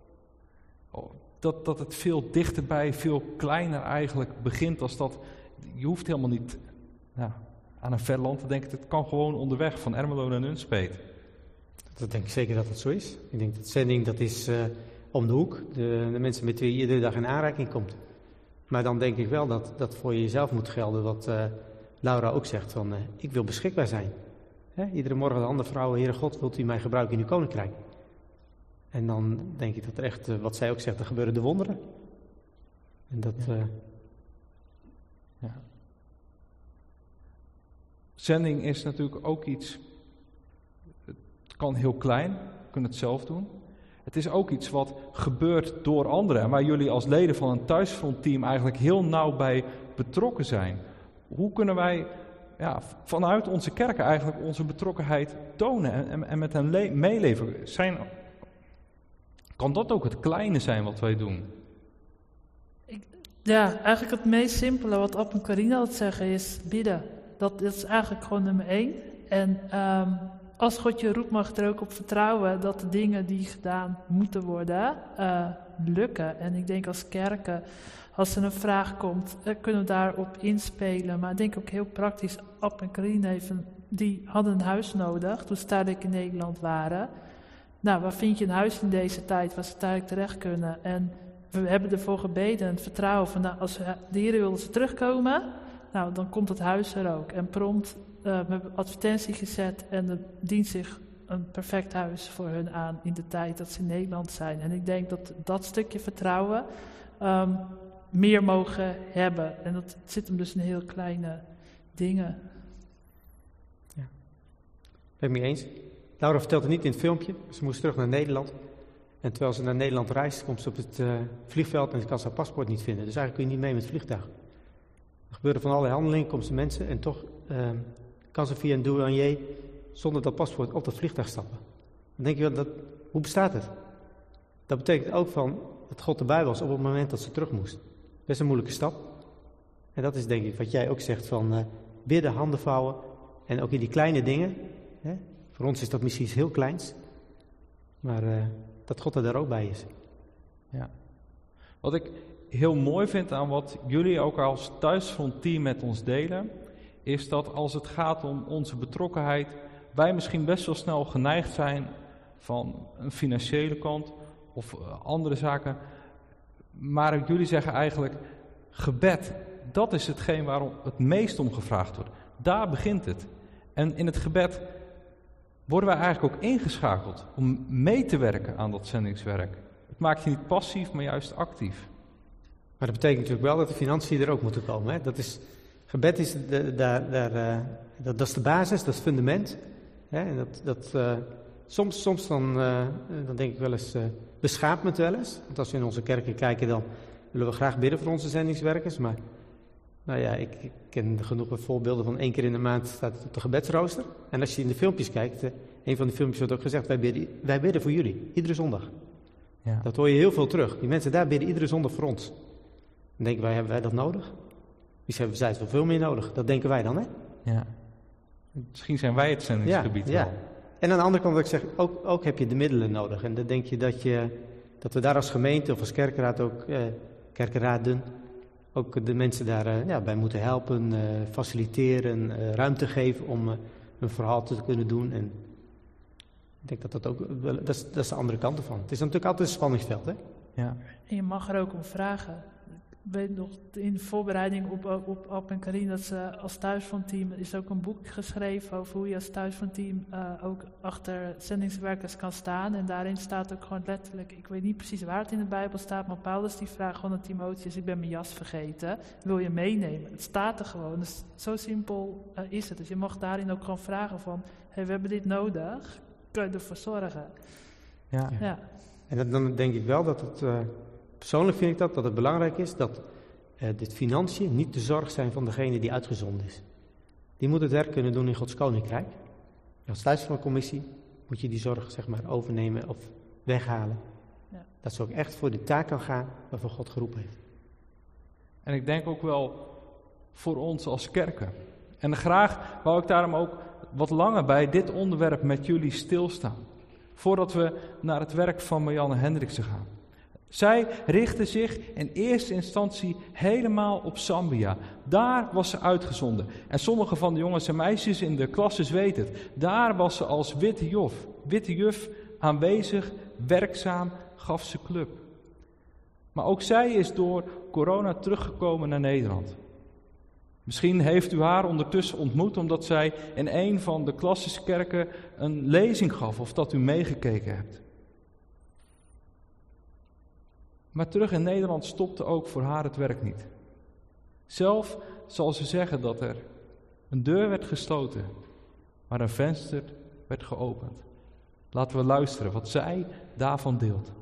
Dat, dat het veel dichterbij, veel kleiner eigenlijk begint als dat. Je hoeft helemaal niet ja, aan een ver land te denken. Het kan gewoon onderweg van Ermelo naar Nunspeet. Dat denk ik zeker dat het zo is. Ik denk dat zending, dat is uh, om de hoek. De, de mensen met wie je iedere dag in aanraking komt. Maar dan denk ik wel dat dat voor jezelf moet gelden wat... Uh, Laura ook zegt van, uh, ik wil beschikbaar zijn. Hè? Iedere morgen de andere vrouwen, Heere God, wilt u mij gebruiken in uw koninkrijk? En dan denk ik dat er echt, uh, wat zij ook zegt, er gebeuren de wonderen. En dat... Ja. Uh... Ja. Zending is natuurlijk ook iets, het kan heel klein, we kunnen het zelf doen. Het is ook iets wat gebeurt door anderen, waar jullie als leden van een thuisfrontteam eigenlijk heel nauw bij betrokken zijn. Hoe kunnen wij ja, vanuit onze kerken eigenlijk onze betrokkenheid tonen en, en, en met hen le- meeleven? Zijn, kan dat ook het kleine zijn wat wij doen? Ik, ja, eigenlijk het meest simpele wat Ab en Carina altijd zeggen is bidden. Dat, dat is eigenlijk gewoon nummer één. En um, als God je roept, mag je er ook op vertrouwen dat de dingen die gedaan moeten worden, uh, lukken. En ik denk als kerken... Als er een vraag komt, kunnen we daarop inspelen. Maar ik denk ook heel praktisch, Ab en Carina even, die hadden een huis nodig toen ze tijdelijk in Nederland waren. Nou, waar vind je een huis in deze tijd waar ze tijdelijk terecht kunnen? En we hebben ervoor gebeden en het vertrouwen van, nou, als de Heer wil dat ze terugkomen, nou, dan komt het huis er ook. En prompt, uh, we hebben advertentie gezet en er dient zich een perfect huis voor hun aan in de tijd dat ze in Nederland zijn. En ik denk dat dat stukje vertrouwen... Um, meer mogen hebben. En dat zit hem dus in heel kleine dingen. Ja. Ben ik mee eens. Laura vertelt het niet in het filmpje. Ze moest terug naar Nederland. En terwijl ze naar Nederland reist, komt ze op het uh, vliegveld en ze kan zijn paspoort niet vinden. Dus eigenlijk kun je niet mee met het vliegtuig. Er gebeuren van allerlei handelingen, komt ze mensen en toch uh, kan ze via een douanier zonder dat paspoort op dat vliegtuig stappen. Dan denk je wel, dat, hoe bestaat het? Dat betekent ook van dat God erbij was op het moment dat ze terug moest. Dat is een moeilijke stap. En dat is denk ik wat jij ook zegt van uh, bidden, handen vouwen. En ook in die kleine dingen. Hè? Voor ons is dat misschien iets heel kleins. Maar uh, dat God er daar ook bij is. Ja. Wat ik heel mooi vind aan wat jullie ook als thuisfrontteam met ons delen. Is dat als het gaat om onze betrokkenheid. Wij misschien best wel snel geneigd zijn van een financiële kant. Of uh, andere zaken. Maar jullie zeggen eigenlijk, gebed, dat is hetgeen waarom het meest om gevraagd wordt. Daar begint het. En in het gebed worden wij eigenlijk ook ingeschakeld om mee te werken aan dat zendingswerk. Het maakt je niet passief, maar juist actief. Maar dat betekent natuurlijk wel dat de financiën er ook moeten komen. Hè? Dat is, gebed is, de, daar, daar, uh, dat, dat is de basis, dat is het fundament. Hè? En dat, dat, uh, soms soms dan, uh, dan denk ik wel eens, uh, beschaamt me het wel eens. Want als we in onze kerken kijken, dan willen we graag bidden voor onze zendingswerkers. Maar nou ja, ik, ik ken genoeg voorbeelden van één keer in de maand staat het op de gebedsrooster. En als je in de filmpjes kijkt, uh, een van de filmpjes wordt ook gezegd, wij bidden, wij bidden voor jullie, iedere zondag. Ja. Dat hoor je heel veel terug. Die mensen daar bidden iedere zondag voor ons. Dan denken wij, hebben wij dat nodig? Wie hebben zij wel veel meer nodig? Dat denken wij dan, hè? Ja. Misschien zijn wij het zendingsgebied ja, wel. Ja. En aan de andere kant, wat ik zeg, ook, ook heb je de middelen nodig. En dan denk je dat, je dat we daar als gemeente of als kerkenraad ook, eh, kerkenraden, ook de mensen daar uh, ja, bij moeten helpen, uh, faciliteren, uh, ruimte geven om uh, een verhaal te kunnen doen. En ik denk dat dat ook, dat is, dat is de andere kant ervan. Het is natuurlijk altijd een spanningsveld, hè? Ja. En je mag er ook om vragen. Ik weet nog, in de voorbereiding op, op Ab en Karin, dat ze als thuisfrontteam, is ook een boek geschreven over hoe je als thuisfrontteam uh, ook achter zendingswerkers kan staan. En daarin staat ook gewoon letterlijk, ik weet niet precies waar het in de Bijbel staat, maar Paulus die vraagt gewoon aan Timotheus, ik ben mijn jas vergeten, wil je meenemen? Het staat er gewoon, dus zo simpel uh, is het. Dus je mag daarin ook gewoon vragen van, hey, we hebben dit nodig, kun je ervoor zorgen? Ja. Ja. En dan denk ik wel dat het, uh, persoonlijk vind ik dat, dat het belangrijk is dat uh, dit financiën niet de zorg zijn van degene die uitgezonden is. Die moet het werk kunnen doen in Gods Koninkrijk. Als thuisfrontcommissie moet je die zorg zeg maar overnemen of weghalen. Ja. Dat ze ook echt voor de taak kan gaan waarvoor God geroepen heeft. En ik denk ook wel voor ons als kerken. En graag wou ik daarom ook wat langer bij dit onderwerp met jullie stilstaan. Voordat we naar het werk van Marianne Hendriksen gaan. Zij richtte zich in eerste instantie helemaal op Zambia. Daar was ze uitgezonden. En sommige van de jongens en meisjes in de klasses weten het. Daar was ze als witte juf, witte juf aanwezig, werkzaam, gaf ze club. Maar ook zij is door corona teruggekomen naar Nederland. Misschien heeft u haar ondertussen ontmoet omdat zij in een van de klassenkerken een lezing gaf of dat u meegekeken hebt. Maar terug in Nederland stopte ook voor haar het werk niet. Zelf zal ze zeggen dat er een deur werd gesloten, maar een venster werd geopend. Laten we luisteren wat zij daarvan deelt.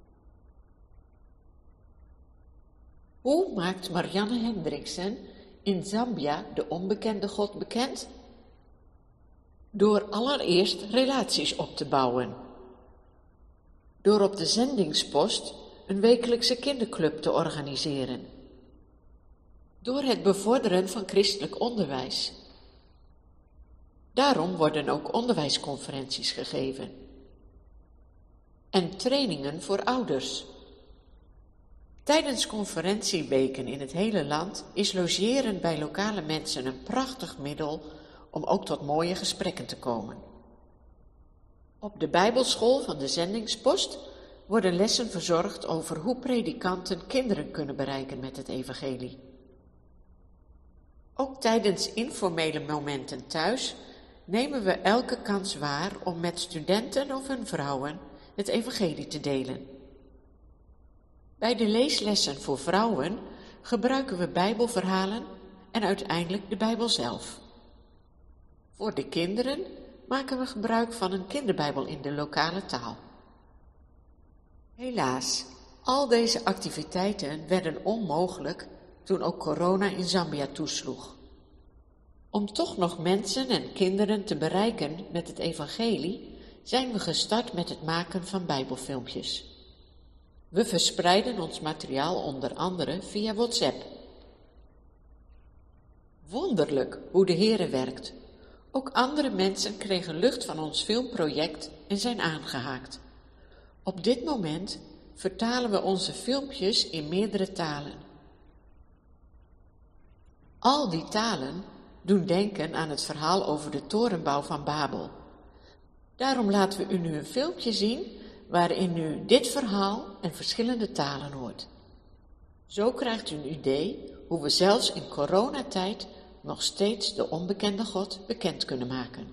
Hoe maakt Marianne Hendriksen in Zambia de onbekende God bekend? Door allereerst relaties op te bouwen. Door op de zendingspost een wekelijkse kinderclub te organiseren. Door het bevorderen van christelijk onderwijs. Daarom worden ook onderwijsconferenties gegeven. En trainingen voor ouders. Tijdens conferentieweken in het hele land is logeren bij lokale mensen een prachtig middel om ook tot mooie gesprekken te komen. Op de Bijbelschool van de Zendingspost worden lessen verzorgd over hoe predikanten kinderen kunnen bereiken met het evangelie. Ook tijdens informele momenten thuis nemen we elke kans waar om met studenten of hun vrouwen het evangelie te delen. Bij de leeslessen voor vrouwen gebruiken we Bijbelverhalen en uiteindelijk de Bijbel zelf. Voor de kinderen maken we gebruik van een kinderbijbel in de lokale taal. Helaas, al deze activiteiten werden onmogelijk toen ook corona in Zambia toesloeg. Om toch nog mensen en kinderen te bereiken met het evangelie zijn we gestart met het maken van Bijbelfilmpjes. We verspreiden ons materiaal onder andere via WhatsApp. Wonderlijk hoe de Heere werkt. Ook andere mensen kregen lucht van ons filmproject en zijn aangehaakt. Op dit moment vertalen we onze filmpjes in meerdere talen. Al die talen doen denken aan het verhaal over de torenbouw van Babel. Daarom laten we u nu een filmpje zien waarin u dit verhaal en verschillende talen hoort. Zo krijgt u een idee hoe we zelfs in coronatijd nog steeds de onbekende God bekend kunnen maken.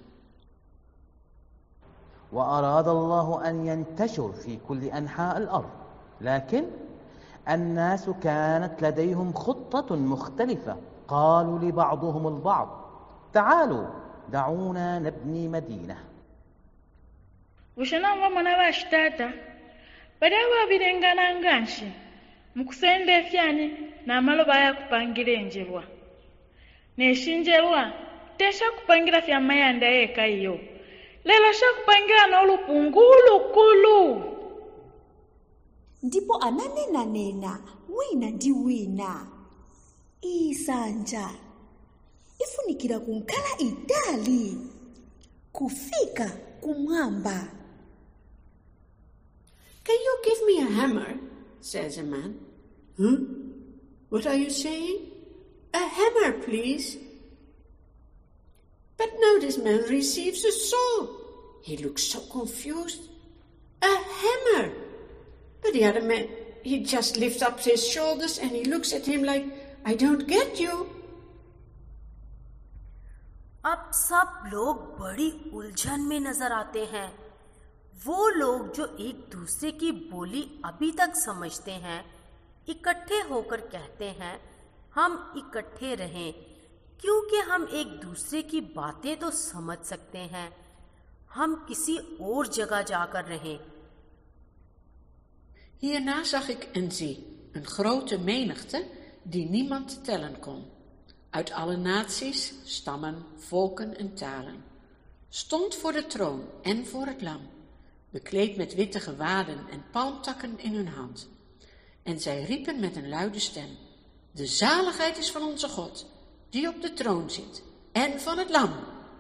وأراد الله أن ينتشر في كل أنحاء الأرض لكن الناس كانت لديهم خطة مختلفة قالوا لبعضهم البعض تعالوا دعونا نبني مدينة Ushananga mwana bashitata badawa birengana nganshi mukusende fyani na maloba ya kupangira enjerwa neshinjerwa tesha kupangira fya mayanda eka iyo lelo sha kupangira na ulupungulu kulu ndipo ananena nena wina ndi wina isanja ifunikira kunkhala itali kufika kumwamba. Can you give me a hammer? Says a man. Huh? What are you saying? A hammer, please. But now this man receives a saw. He looks so confused. A hammer! But the other man, he just lifts up his shoulders and he looks at him like, I don't get you. अब सब लोग बड़ी उलझन में नजर आते हैं। वो लोग जो एक दूसरे की बोली अभी तक समझते हैं, इकट्ठे होकर कहते हैं, हम इकट्ठे रहें, क्योंकि हम एक दूसरे की बातें तो समझ सकते हैं, हम किसी और जगह जाकर रहें। Hierna zag ik en zie een grote menigte die niemand tellen kon. Uit alle naties, stammen, volken en talen. Stond voor de troon en voor het lam, bekleed met witte gewaden en palmtakken in hun hand. En zij riepen met een luide stem, de zaligheid is van onze God, die op de troon zit, en van het lam.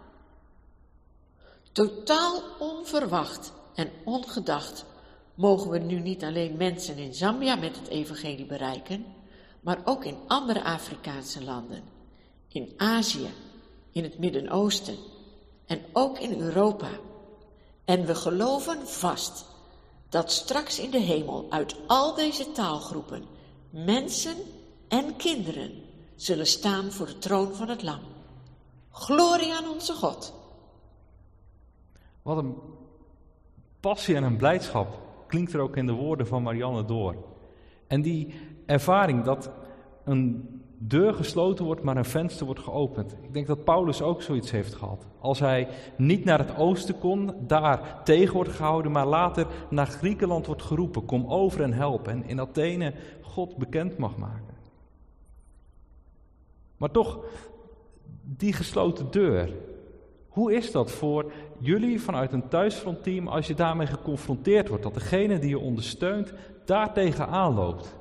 Totaal onverwacht en ongedacht mogen we nu niet alleen mensen in Zambia met het evangelie bereiken, maar ook in andere Afrikaanse landen, in Azië, in het Midden-Oosten en ook in Europa. En we geloven vast dat straks in de hemel uit al deze taalgroepen mensen en kinderen zullen staan voor de troon van het lam. Glorie aan onze God. Wat een passie en een blijdschap klinkt er ook in de woorden van Marianne door. En die ervaring dat een deur gesloten wordt, maar een venster wordt geopend. Ik denk dat Paulus ook zoiets heeft gehad. Als hij niet naar het oosten kon, daar tegen wordt gehouden, maar later naar Griekenland wordt geroepen. Kom over en help. En in Athene God bekend mag maken. Maar toch, die gesloten deur. Hoe is dat voor jullie vanuit een thuisfrontteam als je daarmee geconfronteerd wordt? Dat degene die je ondersteunt daar tegenaan loopt?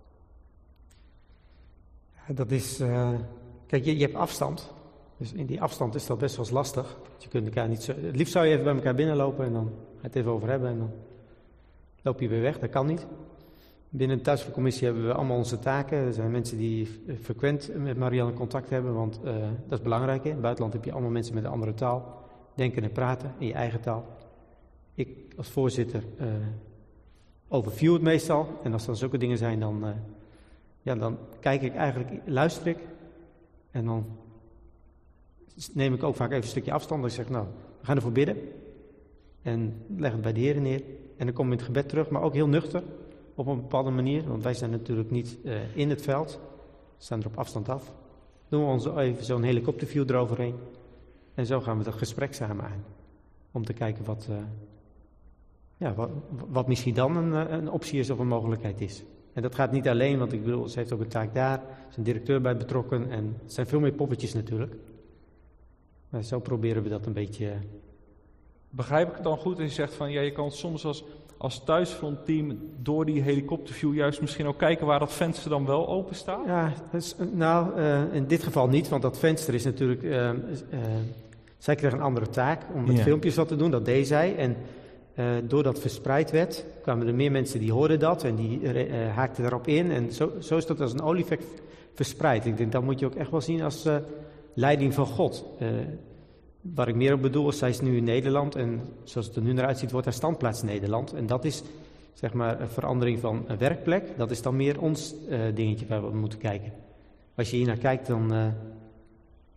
Dat is, uh, kijk, je, je hebt afstand. Dus in die afstand is dat best wel eens lastig. Je kunt elkaar niet zo, het liefst zou je even bij elkaar binnenlopen en dan ga je het even over hebben en dan loop je weer weg. Dat kan niet. Binnen de thuiscommissie hebben we allemaal onze taken. Er zijn mensen die frequent met Marianne contact hebben, want uh, dat is belangrijk. Hè? In het buitenland heb je allemaal mensen met een andere taal. Denken en praten in je eigen taal. Ik als voorzitter uh, overview het meestal. En als er zulke dingen zijn, dan, uh, ja, dan kijk ik eigenlijk, luister ik. En dan neem ik ook vaak even een stukje afstand. Dat ik zeg, nou, we gaan ervoor bidden. En leg het bij de Heer neer. En dan kom ik in het gebed terug, maar ook heel nuchter. Op een bepaalde manier, want wij zijn natuurlijk niet uh, in het veld. We staan er op afstand af. Doen we ons even zo'n helikopterview eroverheen. En zo gaan we het gesprek samen aan. Om te kijken wat, uh, ja, wat, wat misschien dan een, een optie is of een mogelijkheid is. En dat gaat niet alleen, want ik bedoel, ze heeft ook een taak daar. Er is een directeur bij betrokken en het zijn veel meer poppetjes natuurlijk. Maar zo proberen we dat een beetje... Uh, Begrijp ik het dan goed als je zegt van ja, je kan soms als, als thuisfrontteam door die helikopterview juist misschien ook kijken waar dat venster dan wel open staat? Ja, dus, nou uh, in dit geval niet, want dat venster is natuurlijk, uh, uh, zij kreeg een andere taak om met ja. filmpjes wat te doen, dat deed zij. En uh, doordat het verspreid werd, kwamen er meer mensen die hoorden dat en die uh, haakten daarop in. En zo, zo is dat als een olievlek verspreid. Ik denk, dat moet je ook echt wel zien als uh, leiding van God. Uh, Waar ik meer op bedoel is, zij is nu in Nederland en zoals het er nu naar uitziet, wordt haar standplaats Nederland. En dat is, zeg maar, een verandering van een werkplek. Dat is dan meer ons uh, dingetje waar we moeten kijken. Als je hier naar kijkt, dan, uh,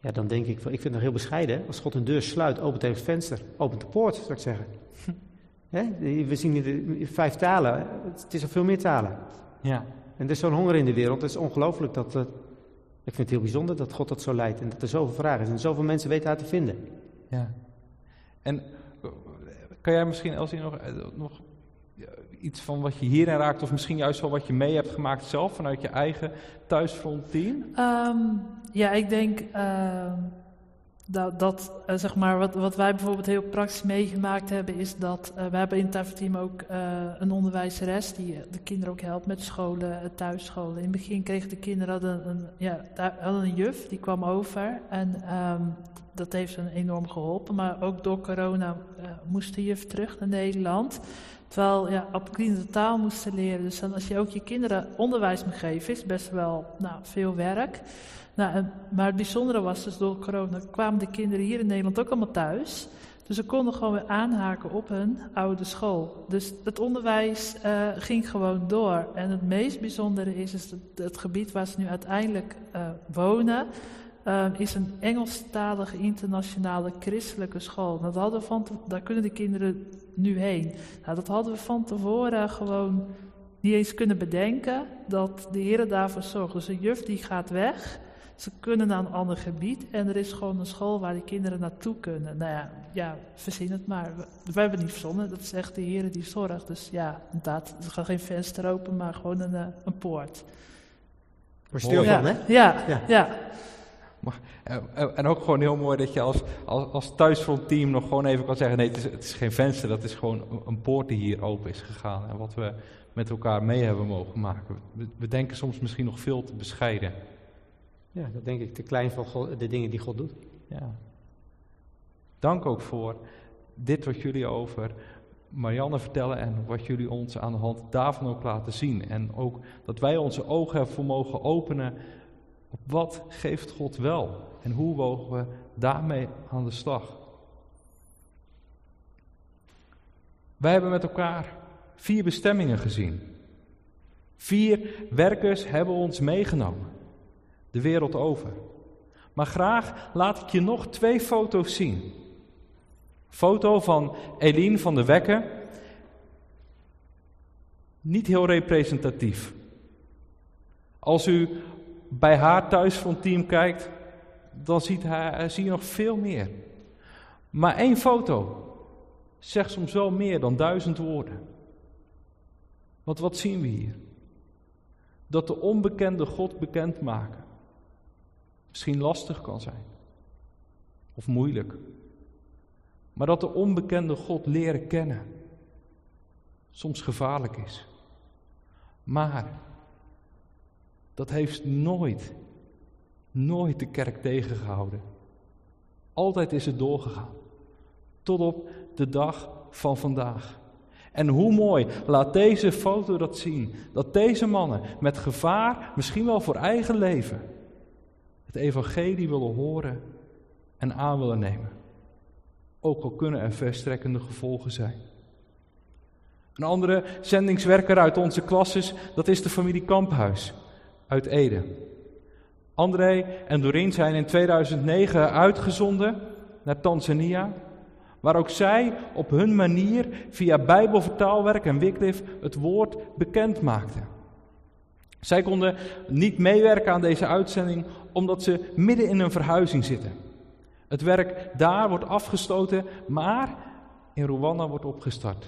Ja, dan denk ik, van, ik vind het nog heel bescheiden. Als God een deur sluit, opent hij het venster, opent de poort, zou ik zeggen. Hè? We zien in vijf talen, het is al veel meer talen. Ja. En er is zo'n honger in de wereld, het is ongelooflijk dat... Uh, ik vind het heel bijzonder dat God dat zo leidt en dat er zoveel vragen is en zoveel mensen weten haar te vinden. Ja. En kan jij misschien, Elsie, nog, nog iets van wat je hierin raakt, of misschien juist wel wat je mee hebt gemaakt zelf vanuit je eigen thuisfrontteam? Um, ja, ik denk uh, dat, dat uh, zeg maar, wat, wat wij bijvoorbeeld heel praktisch meegemaakt hebben, is dat uh, we hebben in het thuisfrontteam ook uh, een onderwijzeres die de kinderen ook helpt met scholen, thuisscholen. In het begin kregen de kinderen hadden een, ja, hadden een juf, die kwam over en um, dat heeft hen enorm geholpen. Maar ook door corona uh, moest de juf terug naar Nederland. Terwijl ja, op de taal moesten leren. Dus dan als je ook je kinderen onderwijs moet geven, is best wel nou, veel werk. Nou, en, maar het bijzondere was dus door corona kwamen de kinderen hier in Nederland ook allemaal thuis. Dus ze konden gewoon weer aanhaken op hun oude school. Dus het onderwijs uh, ging gewoon door. En het meest bijzondere is, is het, het gebied waar ze nu uiteindelijk uh, wonen. Uh, is een Engelstalige internationale christelijke school. Nou, dat hadden we van te, daar kunnen de kinderen nu heen. Nou, dat hadden we van tevoren gewoon niet eens kunnen bedenken, dat de Heer daarvoor zorgt. Dus een juf die gaat weg, ze kunnen naar een ander gebied en er is gewoon een school waar de kinderen naartoe kunnen. Nou ja, ja verzin het maar. We, we hebben het niet verzonnen, dat is echt de Heer die zorgt. Dus ja, inderdaad, er gaat geen venster open, maar gewoon een, een poort. Voor stil ja, van, hè? Ja, ja. ja. Maar, en ook gewoon heel mooi dat je als, als, als thuisfrontteam nog gewoon even kan zeggen, nee, het is, het is geen venster, dat is gewoon een poort die hier open is gegaan. En wat we met elkaar mee hebben mogen maken. We, we denken soms misschien nog veel te bescheiden. Ja, dat denk ik te klein van God, de dingen die God doet. Ja. Dank ook voor dit wat jullie over Marianne vertellen en wat jullie ons aan de hand daarvan ook laten zien. En ook dat wij onze ogen ervoor mogen openen op wat geeft God wel en hoe mogen we daarmee aan de slag. Wij hebben met elkaar vier bestemmingen gezien. Vier werkers hebben ons meegenomen, de wereld over. Maar graag laat ik je nog twee foto's zien. Foto van Eline van de Wekke. Niet heel representatief. Als u bij haar thuisfrontteam kijkt, dan ziet hij, zie je nog veel meer. Maar één foto zegt soms wel meer dan duizend woorden. Want wat zien we hier? Dat de onbekende God bekendmaken misschien lastig kan zijn. Of moeilijk. Maar dat de onbekende God leren kennen soms gevaarlijk is. Maar dat heeft nooit, nooit de kerk tegengehouden. Altijd is het doorgegaan. Tot op de dag van vandaag. En hoe mooi laat deze foto dat zien. Dat deze mannen met gevaar, misschien wel voor eigen leven, het evangelie willen horen en aan willen nemen. Ook al kunnen er verstrekkende gevolgen zijn. Een andere zendingswerker uit onze klasses, dat is de familie Kamphuis uit Ede. André en Doreen zijn in tweeduizend negen uitgezonden naar Tanzania, waar ook zij op hun manier via Bijbelvertaalwerk en Wycliffe het woord bekend maakten. Zij konden niet meewerken aan deze uitzending omdat ze midden in een verhuizing zitten. Het werk daar wordt afgesloten, maar in Rwanda wordt opgestart.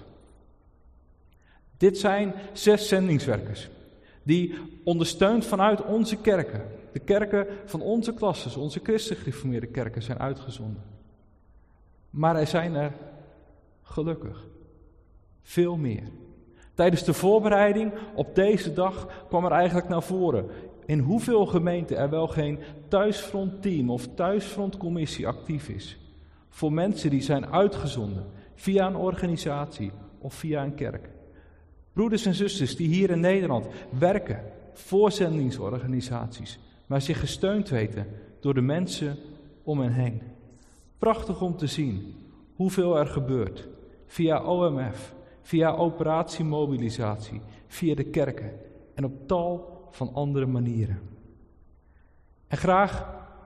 Dit zijn zes zendingswerkers die ondersteund vanuit onze kerken, de kerken van onze klasses, onze christelijk gereformeerde kerken, zijn uitgezonden. Maar er zijn er gelukkig veel meer. Tijdens de voorbereiding op deze dag kwam er eigenlijk naar voren in hoeveel gemeenten er wel geen thuisfrontteam of thuisfrontcommissie actief is. Voor mensen die zijn uitgezonden via een organisatie of via een kerk. Broeders en zusters die hier in Nederland werken voor zendingsorganisaties, maar zich gesteund weten door de mensen om hen heen. Prachtig om te zien hoeveel er gebeurt via O M F, via operatiemobilisatie, via de kerken en op tal van andere manieren. En graag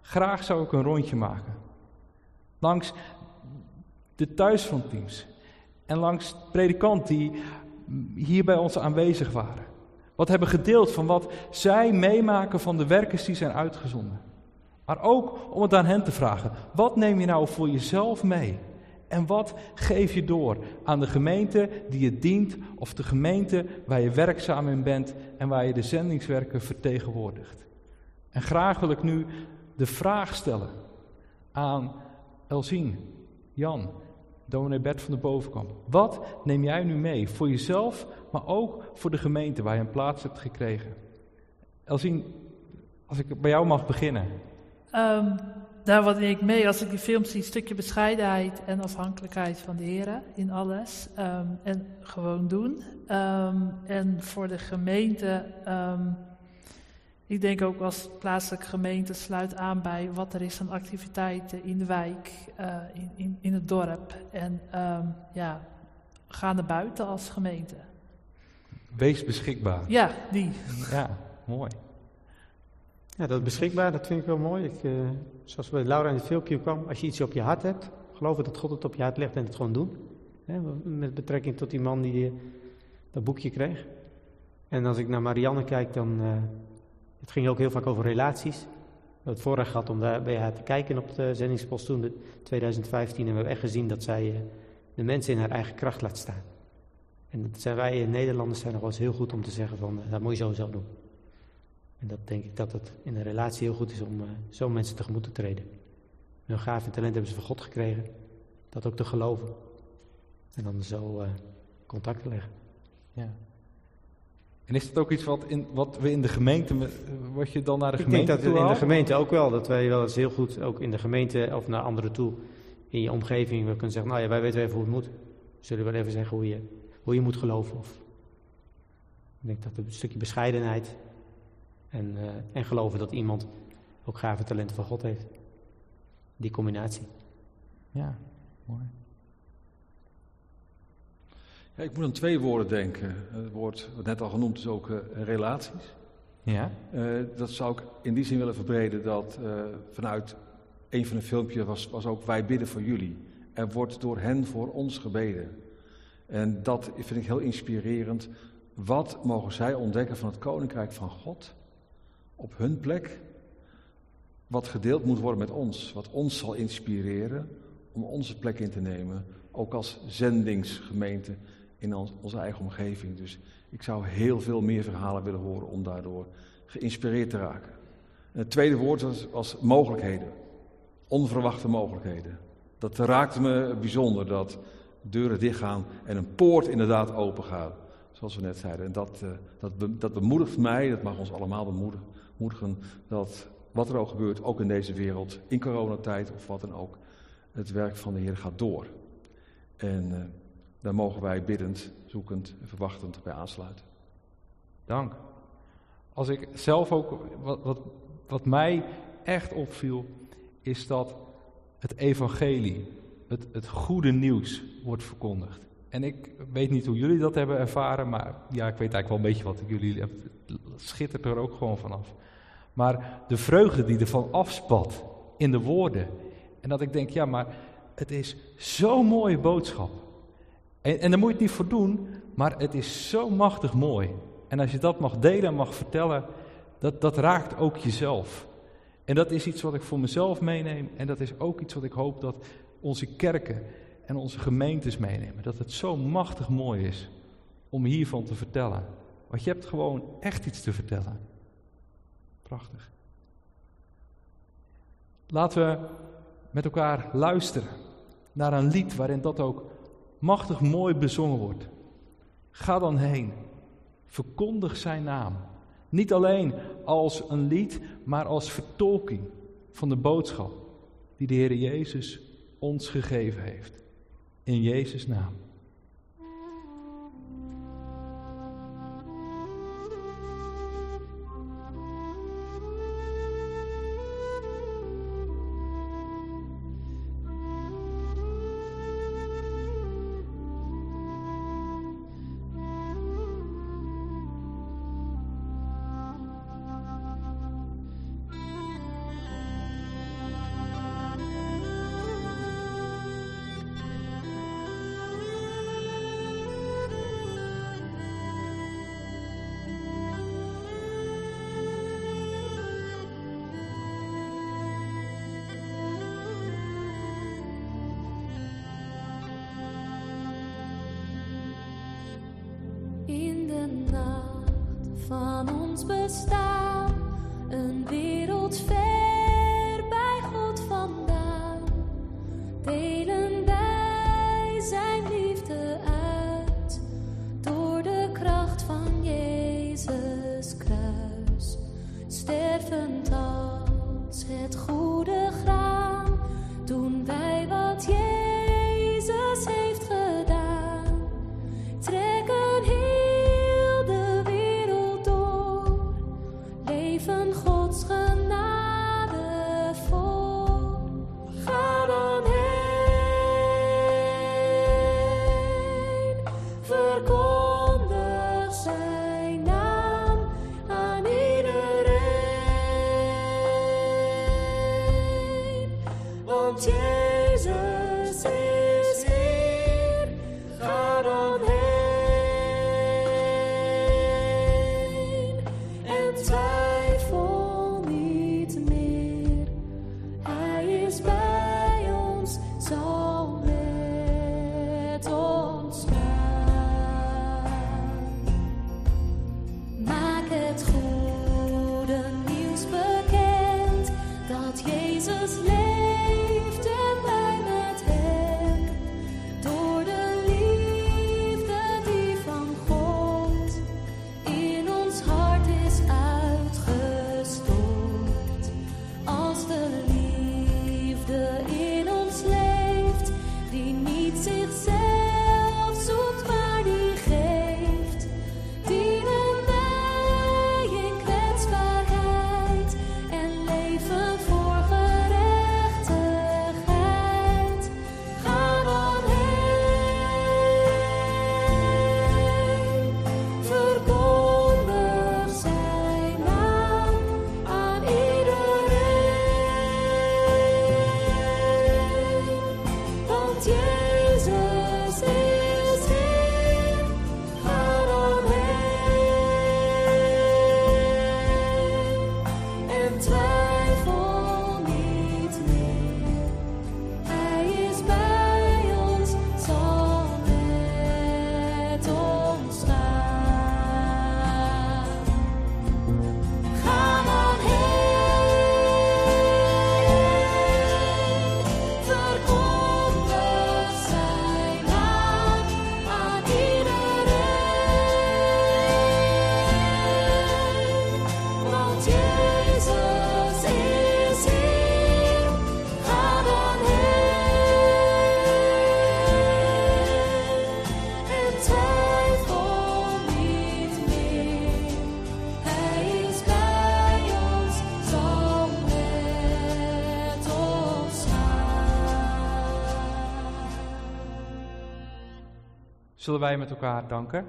Graag zou ik een rondje maken. Langs de thuisfrontteams. En langs de predikant die hier bij ons aanwezig waren. Wat hebben gedeeld van wat zij meemaken van de werkers die zijn uitgezonden. Maar ook om het aan hen te vragen. Wat neem je nou voor jezelf mee? En wat geef je door aan de gemeente die je dient, of de gemeente waar je werkzaam in bent en waar je de zendingswerken vertegenwoordigt? En graag wil ik nu de vraag stellen aan Elsien, Jan, dominee Bert van de Bovenkamp. Wat neem jij nu mee voor jezelf, maar ook voor de gemeente waar je een plaats hebt gekregen? Elsien, als ik bij jou mag beginnen. Um, daar wat neem ik mee als ik die films zie, een stukje bescheidenheid en afhankelijkheid van de Heer in alles. Um, en gewoon doen. Um, en voor de gemeente, um, ik denk ook als plaatselijke gemeente sluit aan bij wat er is aan activiteiten in de wijk, uh, in, in, in het dorp. En um, ja, ga naar buiten als gemeente. Wees beschikbaar. Ja, die. Ja, mooi. Ja, dat beschikbaar, dat vind ik wel mooi. Ik, uh, zoals bij Laura in het filmpje kwam, als je iets op je hart hebt, geloof dat God het op je hart legt en het gewoon doen. Hè, met betrekking tot die man die uh, dat boekje kreeg. En als ik naar Marianne kijk, dan... Uh, het ging ook heel vaak over relaties. We hebben het voorrecht gehad om daar bij haar te kijken op de zendingspost toen, twintig vijftien. En we hebben echt gezien dat zij uh, de mensen in haar eigen kracht laat staan. En dat zijn wij in Nederlanders zijn nog wel eens heel goed om te zeggen van, uh, dat moet je sowieso doen. En dat denk ik dat het in een relatie heel goed is om uh, zo mensen tegemoet te treden. Hun gaven en talent hebben ze van God gekregen. Dat ook te geloven. En dan zo uh, contact te leggen. Ja. En is dat ook iets wat, in, wat we in de gemeente, wat je dan naar de ik gemeente Ik denk dat toe in de haalt? gemeente ook wel, dat wij wel eens heel goed, ook in de gemeente of naar anderen toe, in je omgeving, we kunnen zeggen, nou ja, wij weten even hoe het moet. Zullen we wel even zeggen hoe je, hoe je moet geloven. Of, ik denk dat een stukje bescheidenheid en, uh, en geloven dat iemand ook gave talenten van God heeft. Die combinatie. Ja, mooi. Ja, ik moet aan twee woorden denken. Het woord, wat net al genoemd is, ook uh, relaties. Ja. Uh, dat zou ik in die zin willen verbreden dat uh, vanuit een van de filmpjes was, was ook wij bidden voor jullie. Er wordt door hen voor ons gebeden. En dat vind ik heel inspirerend. Wat mogen zij ontdekken van het Koninkrijk van God op hun plek? Wat gedeeld moet worden met ons. Wat ons zal inspireren om onze plek in te nemen. Ook als zendingsgemeente in onze eigen omgeving. Dus ik zou heel veel meer verhalen willen horen om daardoor geïnspireerd te raken. En het tweede woord was, was mogelijkheden. Onverwachte mogelijkheden. Dat raakte me bijzonder, dat deuren dichtgaan en een poort inderdaad open gaat. Zoals we net zeiden. En dat, uh, dat, be, dat bemoedigt mij, dat mag ons allemaal bemoedigen, dat wat er ook gebeurt, ook in deze wereld, in coronatijd of wat dan ook, het werk van de Heer gaat door. En uh, daar mogen wij biddend, zoekend en verwachtend bij aansluiten. Dank. Als ik zelf ook, wat, wat, wat mij echt opviel, is dat het evangelie, het, het goede nieuws wordt verkondigd. En ik weet niet hoe jullie dat hebben ervaren, maar ja, ik weet eigenlijk wel een beetje wat ik jullie heb. Het schittert er ook gewoon vanaf. Maar de vreugde die ervan afspat in de woorden. En dat ik denk, ja, maar het is zo'n mooie boodschap. En, en daar moet je het niet voor doen, maar het is zo machtig mooi. En als je dat mag delen en mag vertellen, dat, dat raakt ook jezelf. En dat is iets wat ik voor mezelf meeneem. En dat is ook iets wat ik hoop dat onze kerken en onze gemeentes meenemen. Dat het zo machtig mooi is om hiervan te vertellen. Want je hebt gewoon echt iets te vertellen. Prachtig. Laten we met elkaar luisteren naar een lied waarin dat ook machtig mooi bezongen wordt. Ga dan heen. Verkondig zijn naam. Niet alleen als een lied, maar als vertolking van de boodschap die de Heer Jezus ons gegeven heeft. In Jezus' naam. van ons bestaan, een wereld ver bij God vandaan, delen wij zijn liefde uit, door de kracht van Jezus kruis, stervend als het goede graan, doen wij wat Jezus heeft gedaan, trekken heel de wereld door, leven Gods genade voor. Ga dan heen, verkondig zijn naam aan iedereen, want Jezus is Heer. Ga dan heen en twijfel niet meer. Hij is bij ons, zal met ons gaan. Maak het goede nieuws bekend, dat Jezus leeft en wij met hem. Door de liefde die van God in ons hart is uitgestort. Als de liefde in ons leeft, die niet zichzelf zoekt, maar die geeft, dienen wij in kwetsbaarheid en leven voor gerechtigheid. Ga dan heen, verkondig zijn naam aan iedereen, want Jezus is Heer. Ga dan heen en twijfel niet meer. Hij is bij ons, zal met ons gaan. Ga dan heen, verkondig zijn naam aan iedereen, want Jezus is Heer. Ga dan heen en twijfel niet meer. Hij is bij ons, zal met ons gaan. Zullen wij met elkaar danken?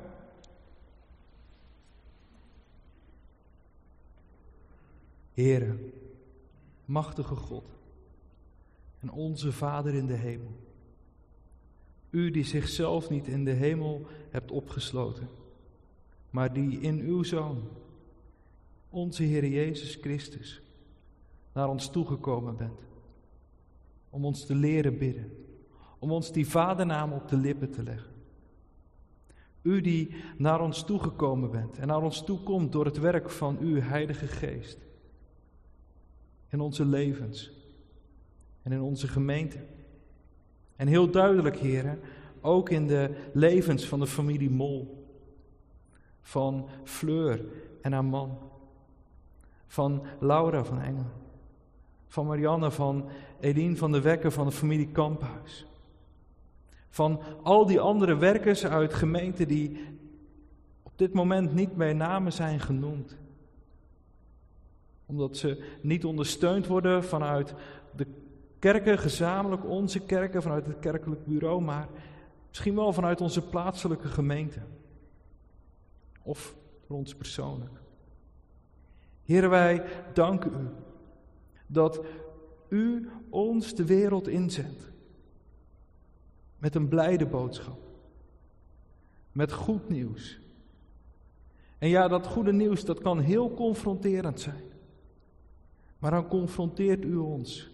Heere, machtige God en onze Vader in de hemel. U die zichzelf niet in de hemel hebt opgesloten, maar die in uw Zoon, onze Heer Jezus Christus, naar ons toegekomen bent. Om ons te leren bidden, om ons die vadernaam op de lippen te leggen. U die naar ons toegekomen bent en naar ons toekomt door het werk van uw Heilige Geest. In onze levens en in onze gemeente. En heel duidelijk, heren, ook in de levens van de familie Mol. Van Fleur en haar man. Van Laura van Engelen. Van Marianne, van Eline van de Wekker van de familie Kamphuis. Van al die andere werkers uit gemeenten die op dit moment niet bij namen zijn genoemd. Omdat ze niet ondersteund worden vanuit de kerken, gezamenlijk onze kerken, vanuit het kerkelijk bureau, maar misschien wel vanuit onze plaatselijke gemeente. Of door ons persoonlijk. Heere, wij danken u dat u ons de wereld inzendt. Met een blijde boodschap. Met goed nieuws. En ja, dat goede nieuws, dat kan heel confronterend zijn. Maar dan confronteert u ons.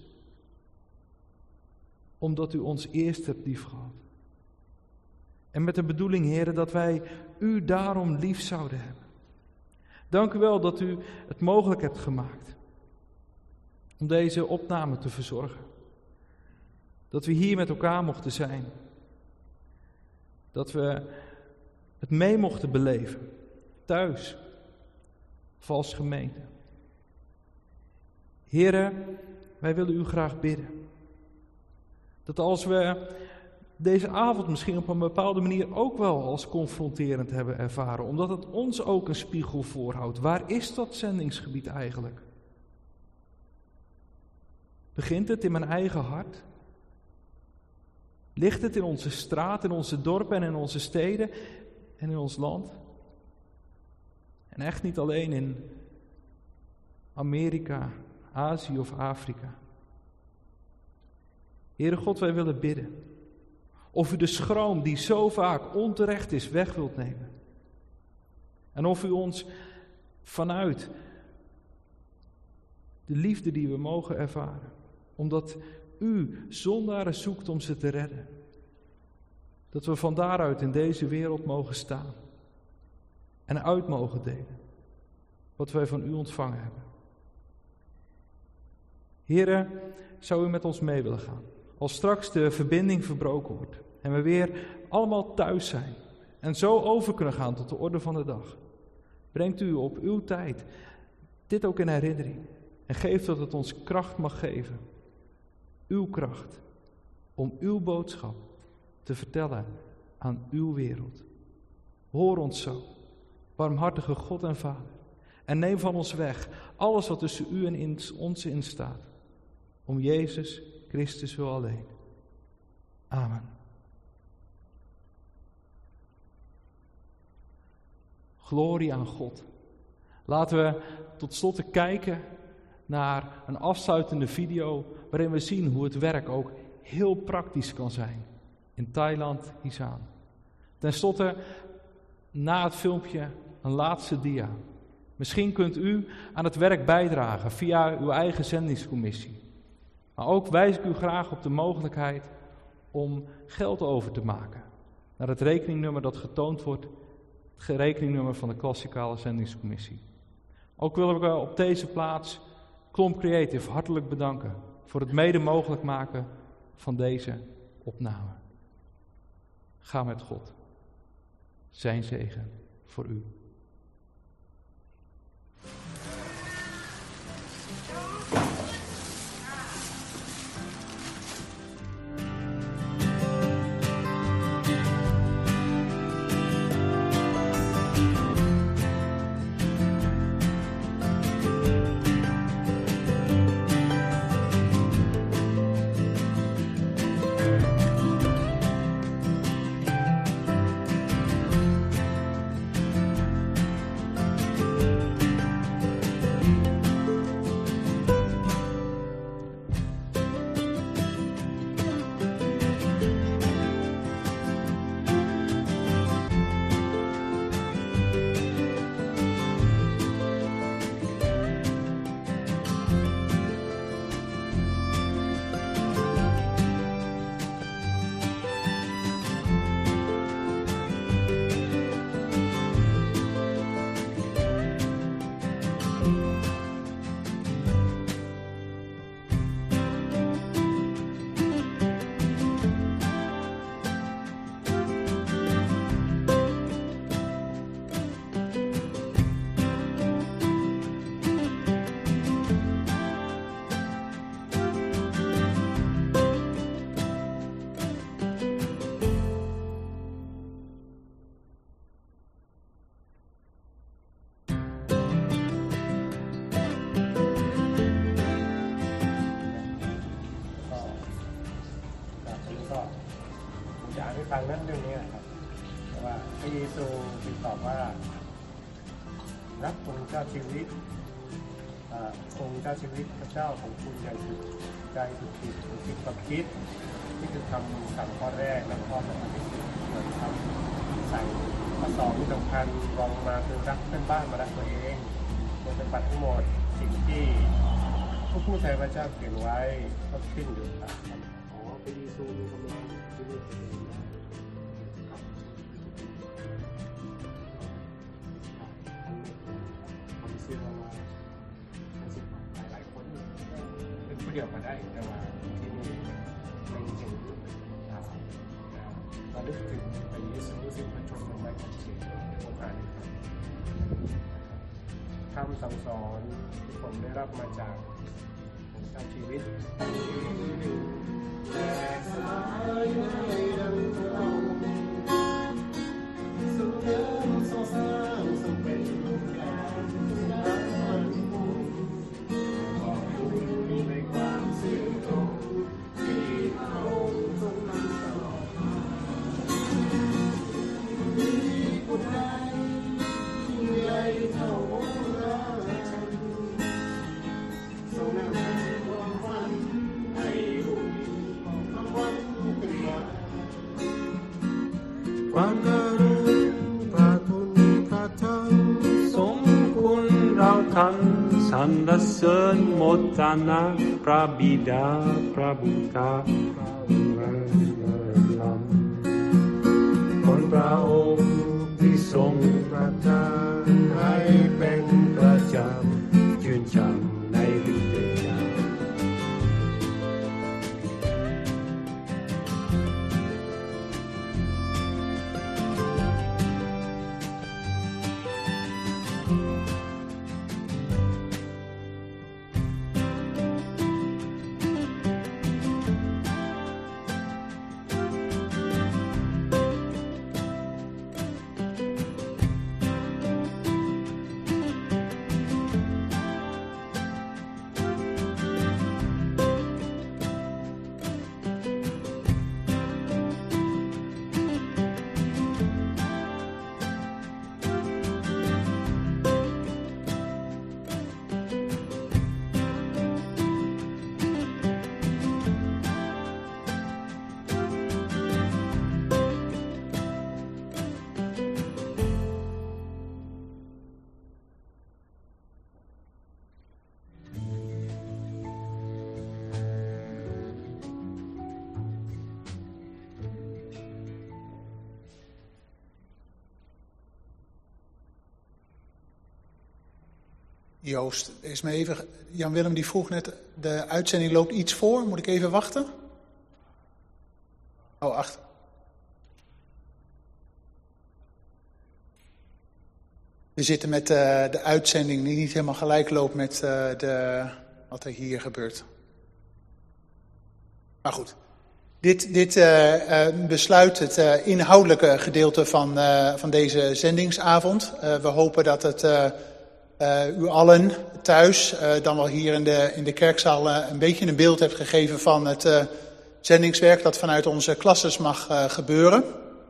Omdat u ons eerst hebt liefgehad. En met de bedoeling, heren, dat wij u daarom lief zouden hebben. Dank u wel dat u het mogelijk hebt gemaakt om deze opname te verzorgen. Dat we hier met elkaar mochten zijn. Dat we het mee mochten beleven, thuis of als gemeente. Heren, wij willen u graag bidden. Dat als we deze avond misschien op een bepaalde manier ook wel als confronterend hebben ervaren, omdat het ons ook een spiegel voorhoudt. Waar is dat zendingsgebied eigenlijk? Begint het in mijn eigen hart? Ligt het in onze straat, in onze dorpen en in onze steden en in ons land? En echt niet alleen in Amerika, Azië of Afrika. Heere God, wij willen bidden. Of u de schroom die zo vaak onterecht is weg wilt nemen. En of u ons vanuit de liefde die we mogen ervaren, omdat u zondaren zoekt om ze te redden, dat we van daaruit in deze wereld mogen staan en uit mogen delen wat wij van u ontvangen hebben. Here, zou u met ons mee willen gaan? Als straks de verbinding verbroken wordt en we weer allemaal thuis zijn en zo over kunnen gaan tot de orde van de dag. Brengt u op uw tijd dit ook in herinnering en geeft dat het ons kracht mag geven. Uw kracht om uw boodschap te vertellen aan uw wereld. Hoor ons zo, barmhartige God en Vader, en neem van ons weg alles wat tussen u en in ons in staat. Om Jezus Christus wil alleen. Amen. Glorie aan God. Laten we tot slot kijken naar een afsluitende video waarin we zien hoe het werk ook heel praktisch kan zijn in Thailand, Isan. Ten slotte, na het filmpje, een laatste dia. Misschien kunt u aan het werk bijdragen via uw eigen zendingscommissie. Maar ook wijs ik u graag op de mogelijkheid om geld over te maken naar het rekeningnummer dat getoond wordt, het rekeningnummer van de klassikale zendingscommissie. Ook willen we op deze plaats Klomp Creative hartelijk bedanken voor het mede mogelijk maken van deze opname. Ga met God. Zijn zegen voor u. ฟังนั้นเรื่องนี้ครับว่าพระเยซูตอบว่ารักองค์เจ้าชีวิตองค์เจ้าชีวิตพระเจ้าของคุณอย่างสุดใจสุดจิตสุดคิดความคิดนี่คือคำสั่งข้อแรกและข้อสำคัญที่สุดเหมือนคำสั่งข้อสองที่สำคัญรองมาคือรักเพื่อนบ้านมารักตัวเองโดยปฏิบัติทั้งหมดสิ่งที่ผู้พูดแทนพระเจ้าเขียนไว้ก็ขึ้นอยู่กับอ๋อพระเยซูมีกำลังชีวิตเดียวก็ได้แต่ว่าที่นี่ไม่เห็นอ่าระลึกถึงพระเยซูซึ่งพระชนม์ไว้ชัดเจนในโอกาสนี้ครับคำสั่งสอนที่ผมได้รับมาจากของเจ้าชีวิตและสายในดังเราสุขเดิมสองสามสุขเป็นการรักมันคงบอกอยู่ในความซื่อตรงที่เราทรงนำตลอดมามีผู้ใดยิ่งใหญ่เท่าองค์ราชันทรงนำความฝันให้ลูกคำวันขึ้นมาความกรุณาพระคุณพระธรรมทรงคุณเราท่านสรรเสริญโมทนาพระบิดาพระบุตรพระองค์ลำคนพระองค์ที่ทรงประทานให้เป็นประจำยืนจำในวิญญาณ Joost, is me even, Jan-Willem die vroeg net, de uitzending loopt iets voor. Moet ik even wachten? Oh, achter. We zitten met uh, de uitzending die niet helemaal gelijk loopt met uh, de, wat er hier gebeurt. Maar goed. Dit, dit uh, uh, besluit het uh, inhoudelijke gedeelte van, uh, van deze zendingsavond. Uh, we hopen dat het... Uh, Uh, u allen thuis, uh, dan wel hier in de, in de kerkzaal, uh, een beetje een beeld hebt gegeven van het uh, zendingswerk dat vanuit onze klasses mag uh, gebeuren.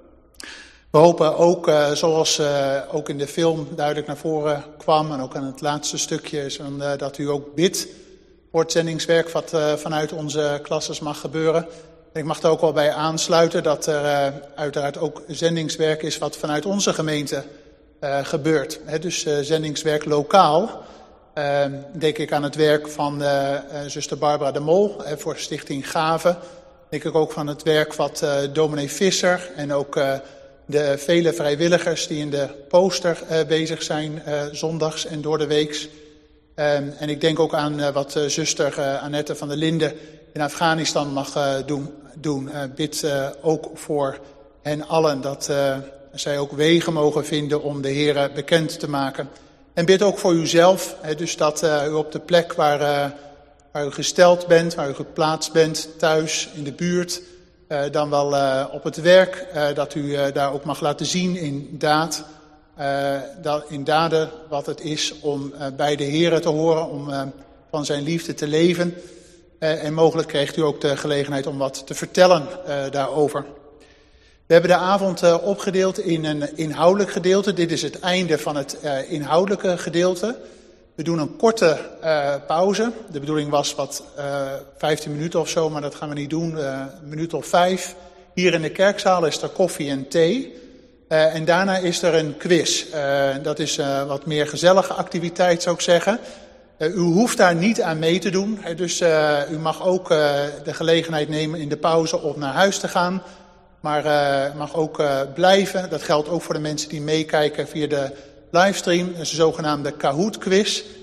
We hopen ook, uh, zoals uh, ook in de film duidelijk naar voren kwam en ook aan het laatste stukje, is, uh, dat u ook bidt voor het zendingswerk wat uh, vanuit onze klasses mag gebeuren. En ik mag er ook wel bij aansluiten dat er uh, uiteraard ook zendingswerk is wat vanuit onze gemeente Uh, gebeurt. He, dus uh, zendingswerk lokaal. Uh, denk ik aan het werk van uh, uh, zuster Barbara de Mol uh, voor Stichting Gave. Denk ik ook van het werk wat uh, dominee Visser en ook uh, de vele vrijwilligers die in de poster uh, bezig zijn, uh, zondags en door de weeks. Uh, en ik denk ook aan uh, wat uh, zuster uh, Annette van der Linden in Afghanistan mag uh, doen. doen. Uh, bid uh, ook voor hen allen dat... Uh, zij ook wegen mogen vinden om de Heere bekend te maken. En bid ook voor uzelf, hè, dus dat uh, u op de plek waar, uh, waar u gesteld bent, waar u geplaatst bent, thuis, in de buurt, uh, dan wel uh, op het werk, uh, dat u uh, daar ook mag laten zien in daad, uh, dat, in daden wat het is om uh, bij de Heere te horen, om uh, van zijn liefde te leven. Uh, en mogelijk krijgt u ook de gelegenheid om wat te vertellen uh, daarover. We hebben de avond uh, opgedeeld in een inhoudelijk gedeelte. Dit is het einde van het uh, inhoudelijke gedeelte. We doen een korte uh, pauze. De bedoeling was wat uh, vijftien minuten of zo, maar dat gaan we niet doen. Uh, een minuut of vijf. Hier in de kerkzaal is er koffie en thee. Uh, en daarna is er een quiz. Uh, dat is uh, wat meer gezellige activiteit, zou ik zeggen. Uh, u hoeft daar niet aan mee te doen. Uh, dus uh, u mag ook uh, de gelegenheid nemen in de pauze om naar huis te gaan. Maar uh, mag ook uh, blijven. Dat geldt ook voor de mensen die meekijken via de livestream. Dat is de zogenaamde Kahoot quiz.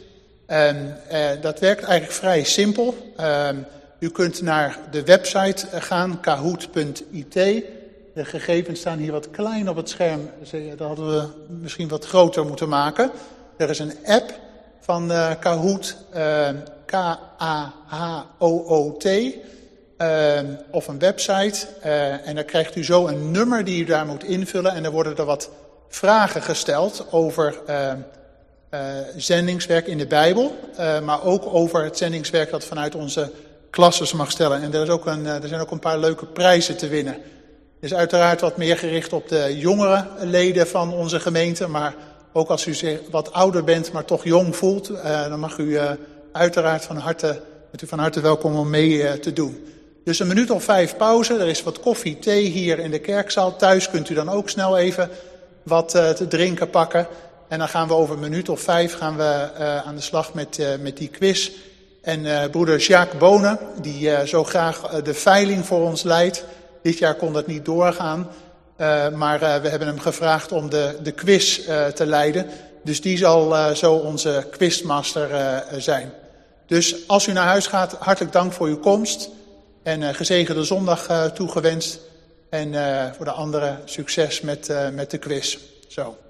Um, uh, dat werkt eigenlijk vrij simpel. Um, u kunt naar de website gaan, kahoot punt I T. De gegevens staan hier wat klein op het scherm. Dat hadden we misschien wat groter moeten maken. Er is een app van uh, Kahoot, uh, K A H O O T, uh, of een website. Uh, en dan krijgt u zo een nummer die u daar moet invullen. En dan worden er wat vragen gesteld over uh, uh, zendingswerk in de Bijbel. Uh, maar ook over het zendingswerk dat vanuit onze klasses mag stellen. En er, is ook een, uh, er zijn ook een paar leuke prijzen te winnen. Het is uiteraard wat meer gericht op de jongere leden van onze gemeente. Maar ook als u zich wat ouder bent, maar toch jong voelt, uh, dan mag u uh, uiteraard van harte, bent u van harte welkom om mee uh, te doen. Dus een minuut of vijf pauze. Er is wat koffie, thee hier in de kerkzaal. Thuis kunt u dan ook snel even wat uh, te drinken pakken. En dan gaan we over een minuut of vijf gaan we uh, aan de slag met, uh, met die quiz. En uh, broeder Jacques Bonen, die uh, zo graag uh, de veiling voor ons leidt. Dit jaar kon dat niet doorgaan. Uh, maar uh, we hebben hem gevraagd om de, de quiz uh, te leiden. Dus die zal uh, zo onze quizmaster uh, zijn. Dus als u naar huis gaat, hartelijk dank voor uw komst. En uh, gezegende zondag uh, toegewenst. En uh, voor de anderen succes met, uh, met de quiz. Zo.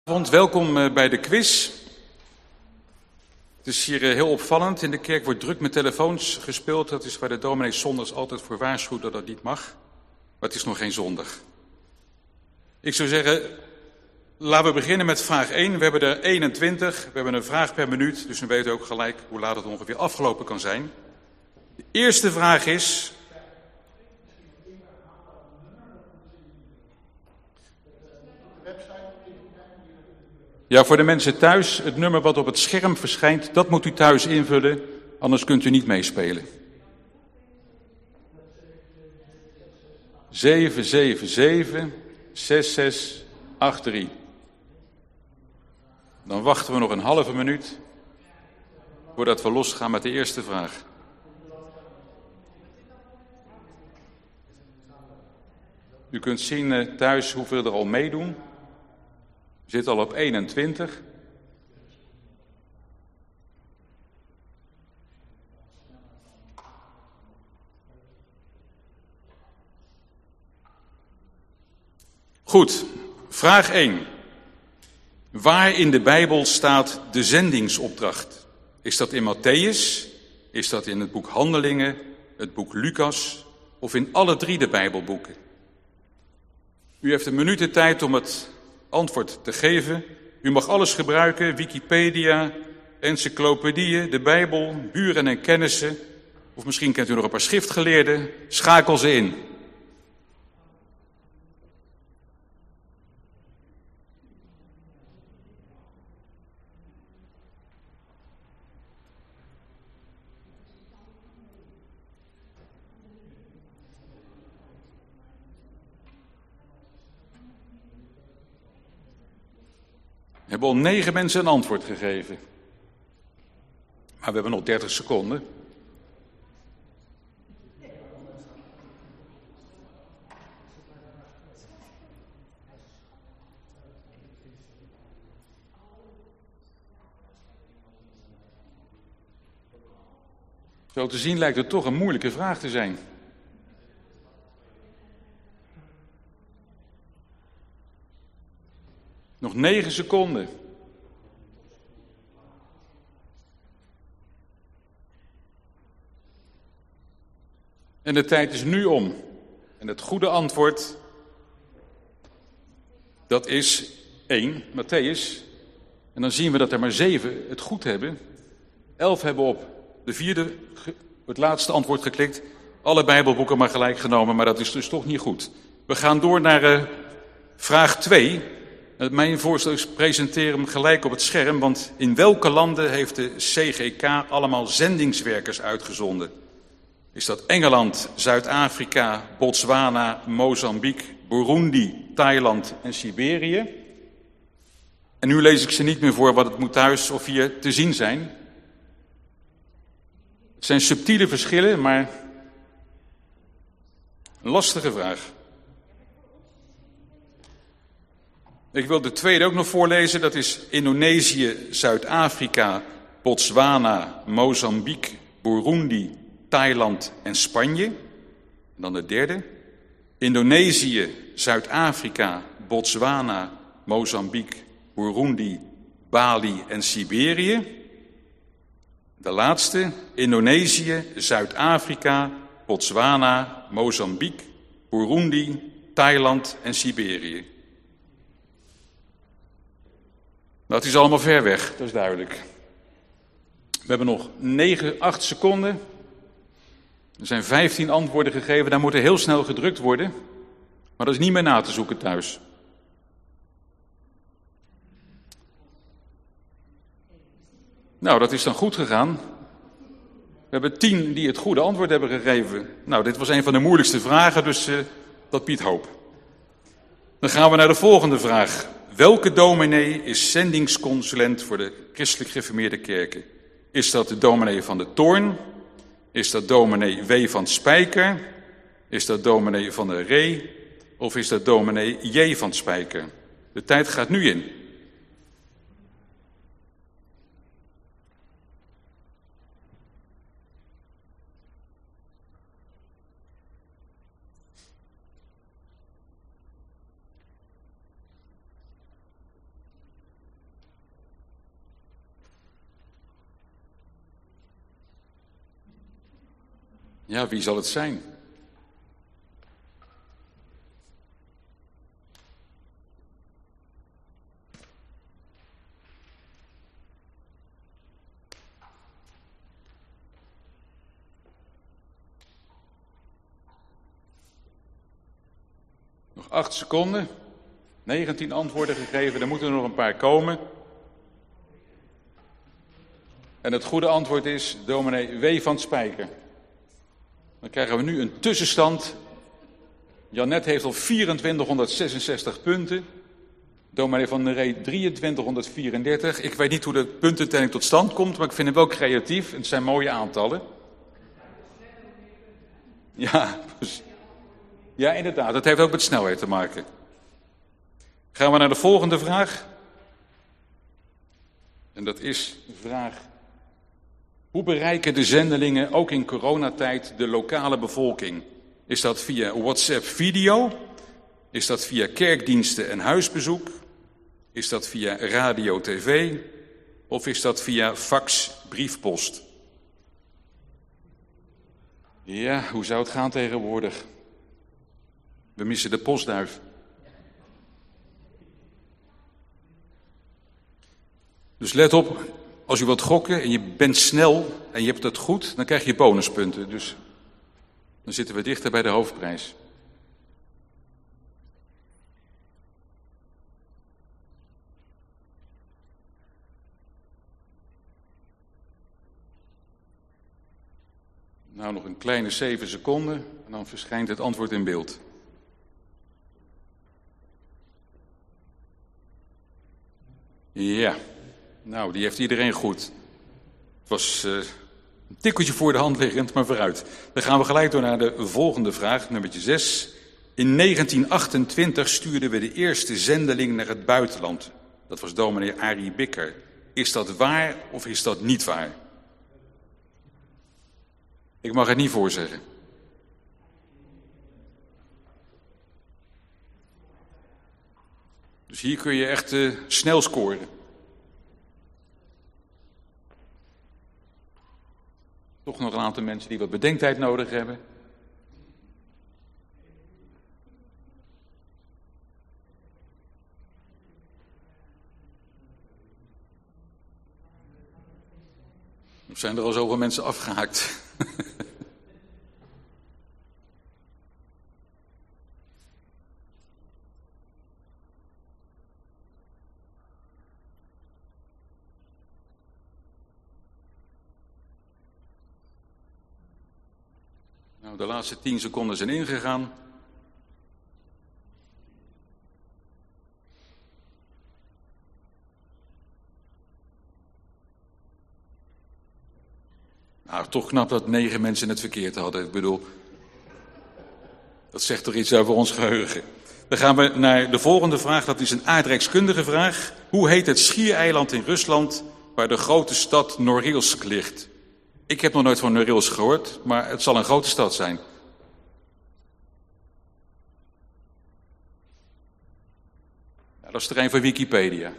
Welkom bij de quiz. Het is hier heel opvallend. In de kerk wordt druk met telefoons gespeeld. Dat is waar de dominee zondags altijd voor waarschuwt dat dat niet mag. Maar het is nog geen zondag. Ik zou zeggen, laten we beginnen met vraag één. We hebben er eenentwintig. We hebben een vraag per minuut. Dus we weten ook gelijk hoe laat het ongeveer afgelopen kan zijn. De eerste vraag is... Ja, voor de mensen thuis, het nummer wat op het scherm verschijnt, dat moet u thuis invullen, anders kunt u niet meespelen. zeven zeven zeven zes zes acht drie. Dan wachten we nog een halve minuut voordat we losgaan met de eerste vraag. U kunt zien thuis hoeveel er al meedoen. We zitten al op eenentwintig. Goed, vraag één. Waar in de Bijbel staat de zendingsopdracht? Is dat in Mattheüs? Is dat in het boek Handelingen, het boek Lucas of in alle drie de Bijbelboeken? U heeft een minuut de tijd om het antwoord te geven. U mag alles gebruiken, Wikipedia, encyclopedieën, de Bijbel, buren en kennissen. Of misschien kent u nog een paar schriftgeleerden. Schakel ze in. We hebben al negen mensen een antwoord gegeven. Maar we hebben nog dertig seconden. Zo te zien lijkt het toch een moeilijke vraag te zijn. Nog negen seconden. En de tijd is nu om. En het goede antwoord, dat is één, Mattheüs. En dan zien we dat er maar zeven het goed hebben. Elf hebben op de vierde, het laatste antwoord geklikt. Alle Bijbelboeken maar gelijk genomen, maar dat is dus toch niet goed. We gaan door naar uh, vraag twee. Mijn voorstel is presenteer hem gelijk op het scherm, want in welke landen heeft de C G K allemaal zendingswerkers uitgezonden? Is dat Engeland, Zuid-Afrika, Botswana, Mozambique, Burundi, Thailand en Siberië? En nu lees ik ze niet meer voor, want het moet thuis of hier te zien zijn. Het zijn subtiele verschillen, maar een lastige vraag. Ik wil de tweede ook nog voorlezen. Dat is Indonesië, Zuid-Afrika, Botswana, Mozambique, Burundi, Thailand en Spanje. En dan de derde. Indonesië, Zuid-Afrika, Botswana, Mozambique, Burundi, Bali en Siberië. De laatste. Indonesië, Zuid-Afrika, Botswana, Mozambique, Burundi, Thailand en Siberië. Dat is allemaal ver weg, dat is duidelijk. We hebben nog negen, acht seconden. Er zijn vijftien antwoorden gegeven, daar moeten heel snel gedrukt worden. Maar dat is niet meer na te zoeken thuis. Nou, dat is dan goed gegaan. We hebben tien die het goede antwoord hebben gegeven. Nou, dit was een van de moeilijkste vragen, dus uh, dat biedt hoop. Dan gaan we naar de volgende vraag. Welke dominee is zendingsconsulent voor de christelijk gereformeerde kerken? Is dat de dominee van de Toorn? Is dat dominee W. van Spijker? Is dat dominee van de Ree? Of is dat dominee J. van Spijker? De tijd gaat nu in. Ja, wie zal het zijn? Nog acht seconden. negentien antwoorden gegeven, er moeten er nog een paar komen. En het goede antwoord is dominee W. van Spijker. Dan krijgen we nu een tussenstand. Janet heeft al vierentwintighonderdzesenzestig punten. Dominee van der Ree drieëntwintighonderdvierendertig. Ik weet niet hoe de puntentelling tot stand komt, maar ik vind het wel creatief. Het zijn mooie aantallen. Ja, ja, inderdaad. Dat heeft ook met snelheid te maken. Gaan we naar de volgende vraag. En dat is de vraag: hoe bereiken de zendelingen ook in coronatijd de lokale bevolking? Is dat via WhatsApp video? Is dat via kerkdiensten en huisbezoek? Is dat via radio, tv? Of is dat via fax, briefpost? Ja, hoe zou het gaan tegenwoordig? We missen de postduif. Dus let op, als u wilt gokken en je bent snel en je hebt het goed, dan krijg je bonuspunten. Dus dan zitten we dichter bij de hoofdprijs. Nou, nog een kleine zeven seconden en dan verschijnt het antwoord in beeld. Ja, nou, die heeft iedereen goed. Het was uh, een tikkeltje voor de hand liggend, maar vooruit. Dan gaan we gelijk door naar de volgende vraag, nummertje zes. In negentien achtentwintig stuurden we de eerste zendeling naar het buitenland. Dat was dominee Arie Bikker. Is dat waar of is dat niet waar? Ik mag het niet voorzeggen. Dus hier kun je echt uh, snel scoren. Toch nog een aantal mensen die wat bedenktijd nodig hebben. Of zijn er al zoveel mensen afgehaakt? Nou, de laatste tien seconden zijn ingegaan. Nou, toch knap dat negen mensen het verkeerd hadden. Ik bedoel, dat zegt toch iets over ons geheugen. Dan gaan we naar de volgende vraag. Dat is een aardrijkskundige vraag. Hoe heet het schiereiland in Rusland waar de grote stad Norilsk ligt? Ik heb nog nooit van Norilsk gehoord, maar het zal een grote stad zijn. Ja, dat is er een van Wikipedia.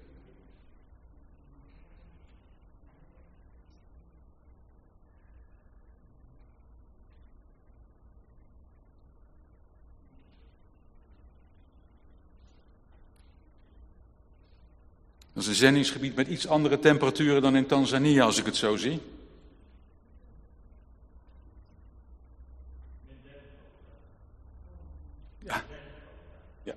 Dat is een zendingsgebied met iets andere temperaturen dan in Tanzania, als ik het zo zie. Ja. Ja.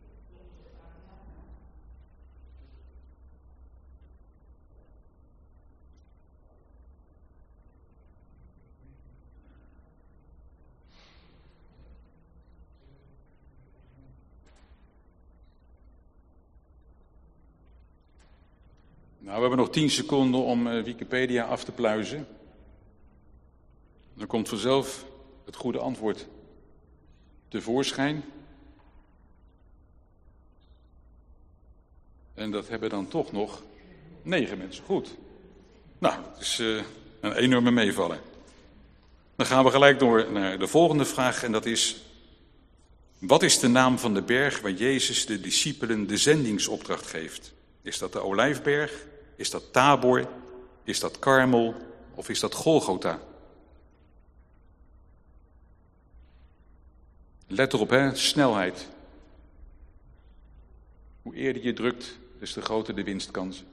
Nou, we hebben nog tien seconden om uh, Wikipedia af te pluizen. Dan komt vanzelf het goede antwoord tevoorschijn. En dat hebben dan toch nog negen mensen goed. Nou, het is uh, een enorme meevallen. Dan gaan we gelijk door naar de volgende vraag en dat is: wat is de naam van de berg waar Jezus de discipelen de zendingsopdracht geeft? Is dat de Olijfberg? Is dat Tabor? Is dat Karmel? Of is dat Golgotha? Let erop, hè, snelheid. Hoe eerder je drukt, des te groter de winstkansen.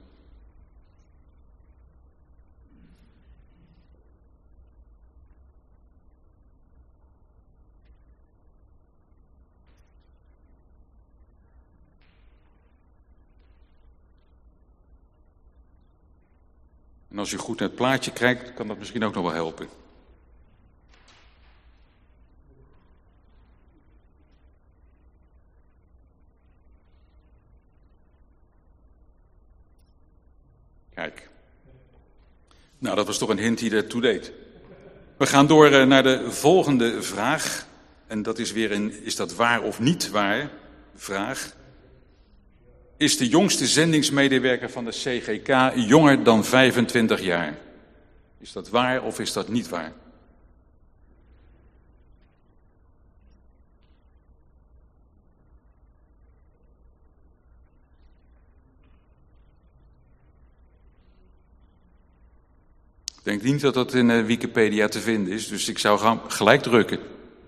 En als u goed naar het plaatje kijkt, kan dat misschien ook nog wel helpen. Kijk. Nou, dat was toch een hint die ertoe deed. We gaan door naar de volgende vraag. En dat is weer een, is dat waar of niet waar? Vraag. Is de jongste zendingsmedewerker van de C G K jonger dan vijfentwintig jaar? Is dat waar of is dat niet waar? Ik denk niet dat dat in Wikipedia te vinden is, dus ik zou gaan gelijk drukken.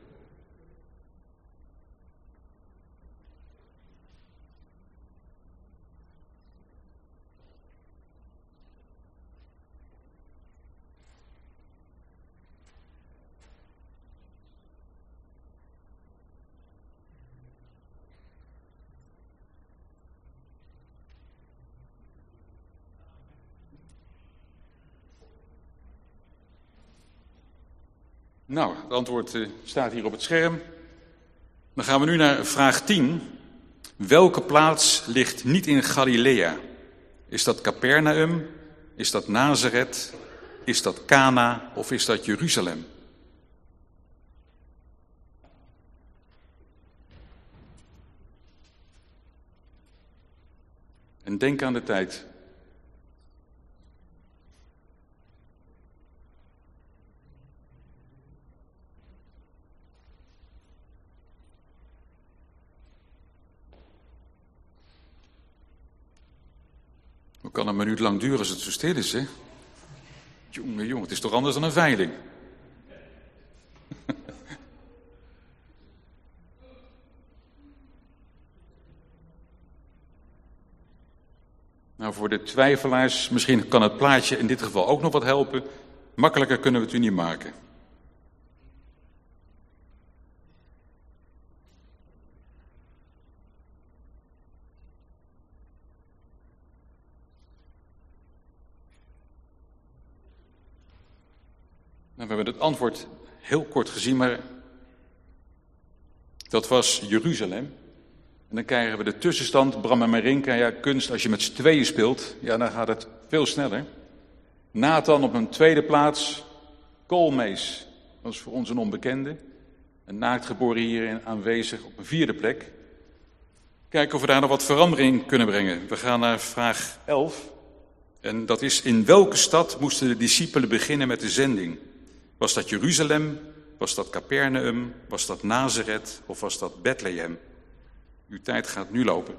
Nou, het antwoord uh, staat hier op het scherm. Dan gaan we nu naar vraag tien. Welke plaats ligt niet in Galilea? Is dat Capernaum? Is dat Nazareth? Is dat Cana of is dat Jeruzalem? En denk aan de tijd. Hoe kan een minuut lang duren als het zo stil is, hè? Jongen, jongen, het is toch anders dan een veiling? Nou, voor de twijfelaars, misschien kan het plaatje in dit geval ook nog wat helpen. Makkelijker kunnen we het u niet maken. Nou, we hebben het antwoord heel kort gezien, maar dat was Jeruzalem. En dan krijgen we de tussenstand, Bram en Marinka, ja, kunst, als je met z'n tweeën speelt, ja, dan gaat het veel sneller. Nathan op een tweede plaats, Koolmees, dat is voor ons een onbekende. Een naaktgeboren hier aanwezig op een vierde plek. Kijken of we daar nog wat verandering kunnen brengen. We gaan naar vraag elf. En dat is, in welke stad moesten de discipelen beginnen met de zending? Was dat Jeruzalem? Was dat Capernaum? Was dat Nazareth? Of was dat Bethlehem? Uw tijd gaat nu lopen.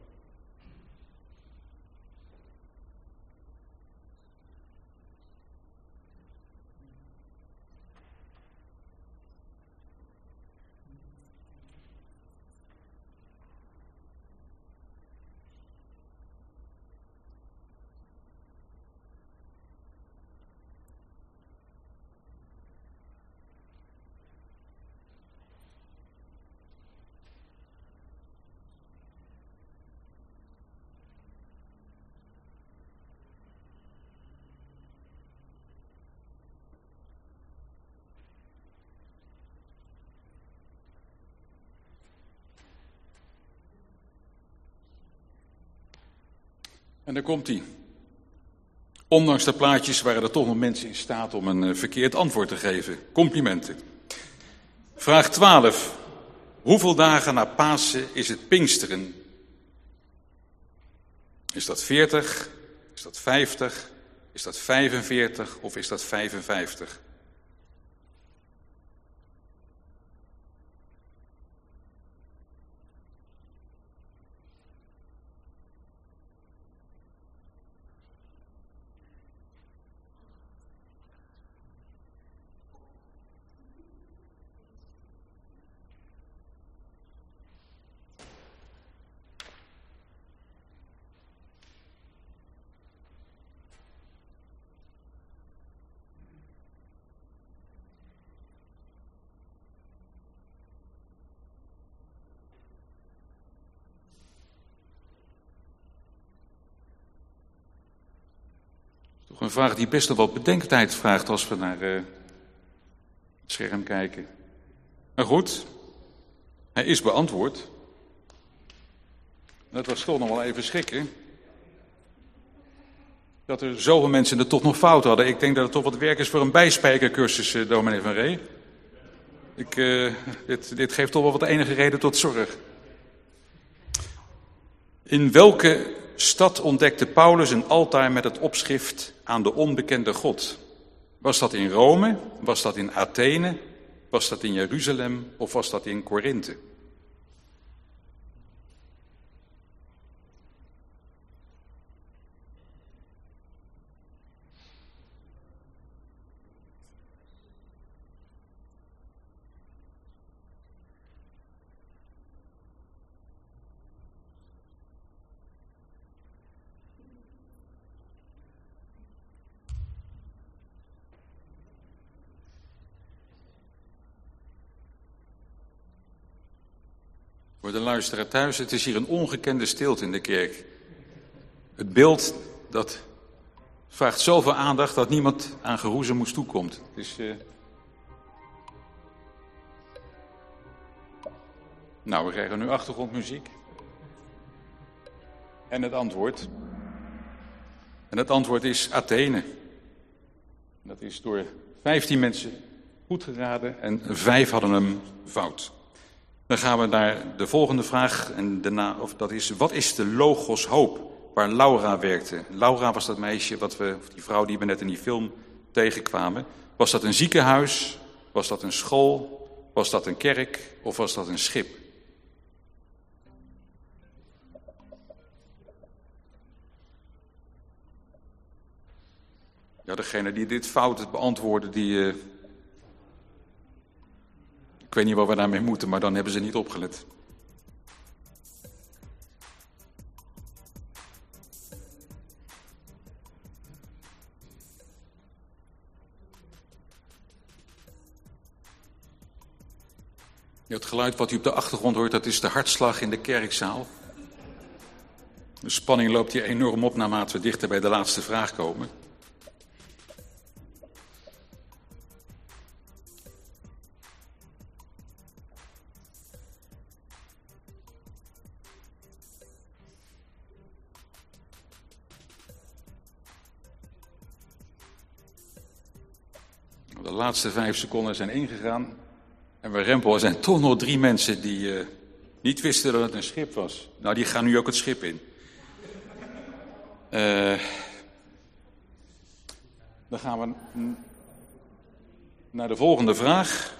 En daar komt hij. Ondanks de plaatjes waren er toch nog mensen in staat om een uh, verkeerd antwoord te geven. Complimenten. Vraag twaalf. Hoeveel dagen na Pasen is het Pinksteren? Is dat veertig? Is dat vijftig? Is dat vijfenveertig of is dat vijfenvijftig? Toch een vraag die best wel wat bedenktijd vraagt als we naar uh, het scherm kijken. Maar goed, hij is beantwoord. Dat was toch nog wel even schrikken. Dat er zoveel mensen het toch nog fout hadden. Ik denk dat het toch wat werk is voor een bijspijkercursus, uh, dominee Van Ree. Ik, uh, dit, dit geeft toch wel wat enige reden tot zorg. In welke stad ontdekte Paulus een altaar met het opschrift aan de onbekende God? Was dat in Rome? Was dat in Athene? Was dat in Jeruzalem? Of was dat in Korinthe? Voor de luisteraar thuis, het is hier een ongekende stilte in de kerk. Het beeld, dat vraagt zoveel aandacht dat niemand aan geroezemoes toekomt. Dus, uh... Nou, we krijgen nu achtergrondmuziek. En het antwoord. En het antwoord is Athene. Dat is door vijftien mensen goed geraden en vijf hadden hem fout. Dan gaan we naar de volgende vraag. En daarna, of dat is, wat is de Logos Hoop waar Laura werkte? Laura was dat meisje, wat we, of die vrouw die we net in die film tegenkwamen. Was dat een ziekenhuis? Was dat een school? Was dat een kerk? Of was dat een schip? Ja, degene die dit fout beantwoorden, die... Uh, Ik weet niet wat we daarmee moeten, maar dan hebben ze niet opgelet. Ja, het geluid wat u op de achtergrond hoort, dat is de hartslag in de kerkzaal. De spanning loopt hier enorm op naarmate we dichter bij de laatste vraag komen. De laatste vijf seconden zijn ingegaan. En bij Rempel zijn toch nog drie mensen die uh, niet wisten dat het een schip was. Nou, die gaan nu ook het schip in. Uh, dan gaan we naar de volgende vraag.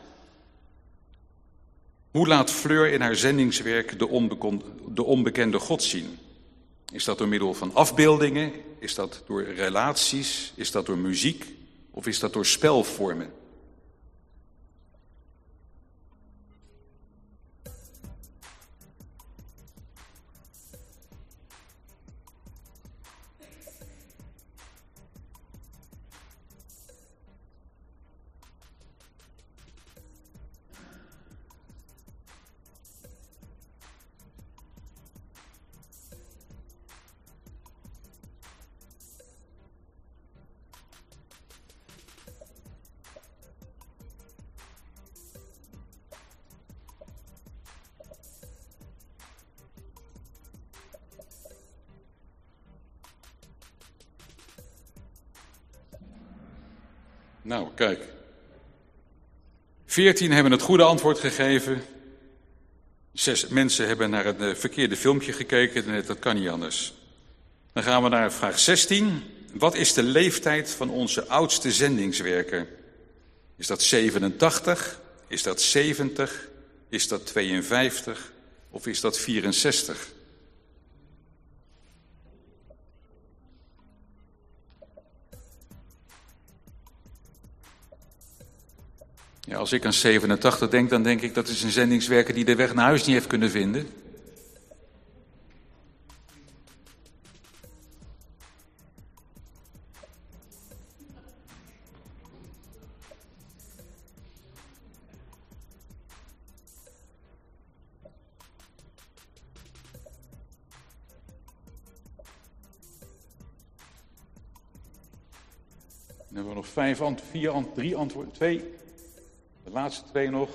Hoe laat Fleur in haar zendingswerk de, onbekende, de onbekende God zien? Is dat door middel van afbeeldingen? Is dat door relaties? Is dat door muziek? Of is dat door spelvormen? Nou, kijk. Veertien hebben het goede antwoord gegeven. Zes mensen hebben naar het uh, verkeerde filmpje gekeken. Dat kan niet anders. Dan gaan we naar vraag zestien. Wat is de leeftijd van onze oudste zendingswerker? Is dat zevenentachtig? Is dat zeventig? Is dat tweeënvijftig? Of is dat vierenzestig? Ja, als ik aan zevenentachtig denk, dan denk ik dat is een zendingswerker die de weg naar huis niet heeft kunnen vinden. Dan hebben we nog vijf, ant- vier, ant- drie antwoorden, twee. De laatste twee nog.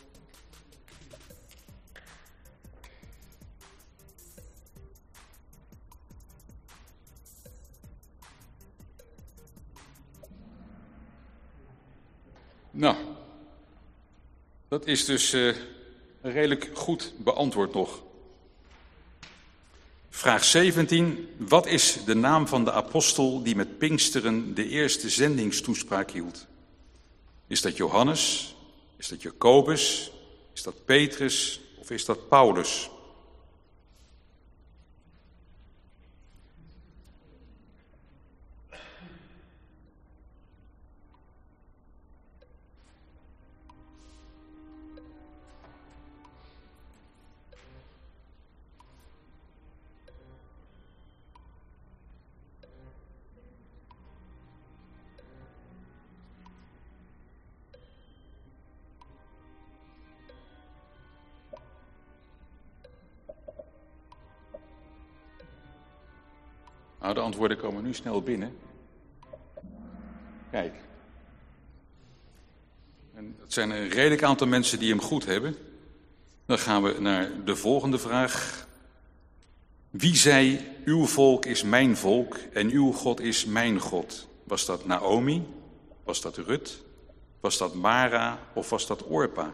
Nou, dat is dus uh, redelijk goed beantwoord nog. Vraag zeventien. Wat is de naam van de apostel die met Pinksteren de eerste zendingstoespraak hield? Is dat Johannes? Is dat Jacobus? Is dat Petrus? Of is dat Paulus? Nou, de antwoorden komen nu snel binnen. Kijk. En het zijn een redelijk aantal mensen die hem goed hebben. Dan gaan we naar de volgende vraag. Wie zei, uw volk is mijn volk en uw God is mijn God? Was dat Naomi? Was dat Rut? Was dat Mara of was dat Orpa?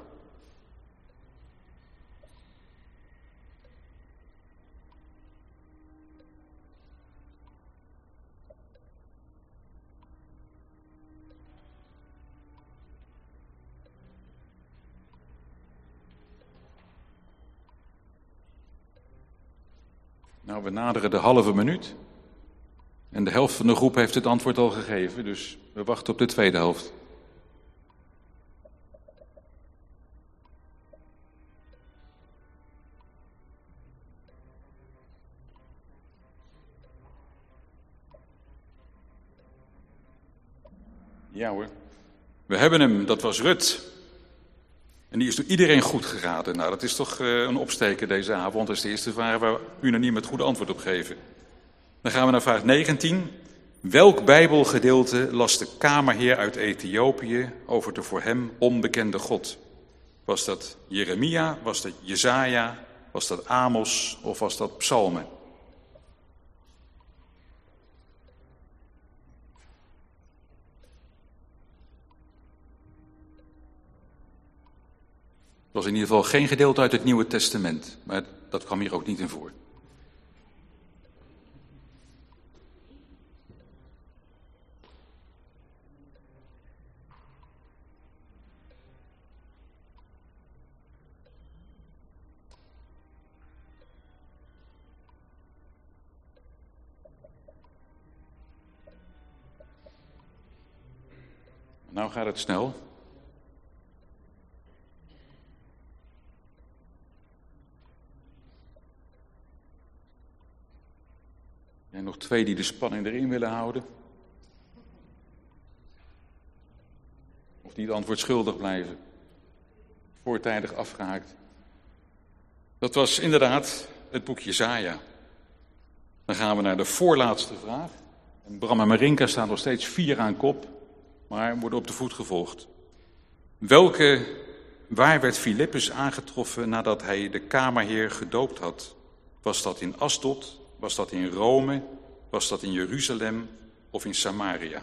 Nou, we naderen de halve minuut. En de helft van de groep heeft het antwoord al gegeven, dus we wachten op de tweede helft. Ja hoor, we hebben hem, dat was Rut. En die is door iedereen goed geraden. Nou, dat is toch uh, een opsteken deze avond. Dat is de eerste vraag waar unaniem het goede antwoord op geven. Dan gaan we naar vraag negentien. Welk Bijbelgedeelte las de kamerheer uit Ethiopië over de voor hem onbekende God? Was dat Jeremia, was dat Jesaja, was dat Amos of was dat Psalmen? Het was in ieder geval geen gedeelte uit het Nieuwe Testament, maar dat kwam hier ook niet in voor. Nou gaat het snel. En nog twee die de spanning erin willen houden. Of die het antwoord schuldig blijven. Voortijdig afgehaakt. Dat was inderdaad het boek Jesaja. Dan gaan we naar de voorlaatste vraag. En Bram en Marinka staan nog steeds vier aan kop, maar worden op de voet gevolgd. Welke, waar werd Filippus aangetroffen nadat hij de kamerheer gedoopt had? Was dat in Asdod? Was dat in Rome? Was dat in Jeruzalem of in Samaria?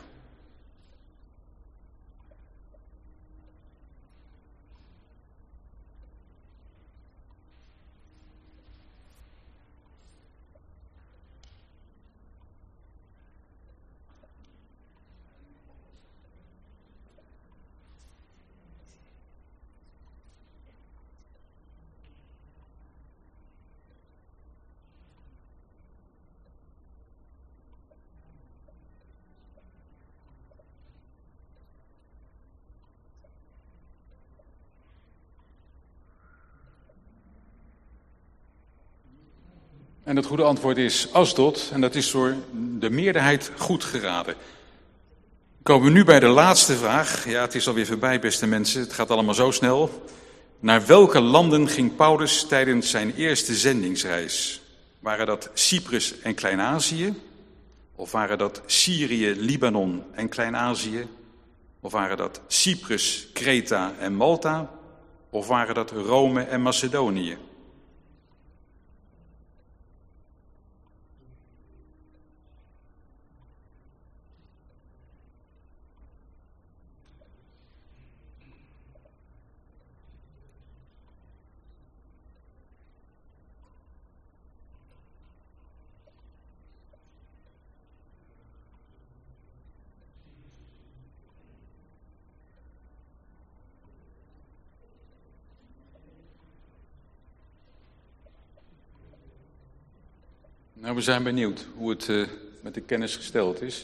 En het goede antwoord is Asdod, en dat is door de meerderheid goed geraden. Komen we nu bij de laatste vraag. Ja, het is alweer voorbij, beste mensen. Het gaat allemaal zo snel. Naar welke landen ging Paulus tijdens zijn eerste zendingsreis? Waren dat Cyprus en Klein-Azië? Of waren dat Syrië, Libanon en Klein-Azië? Of waren dat Cyprus, Kreta en Malta? Of waren dat Rome en Macedonië? Nou, we zijn benieuwd hoe het uh, met de kennis gesteld is.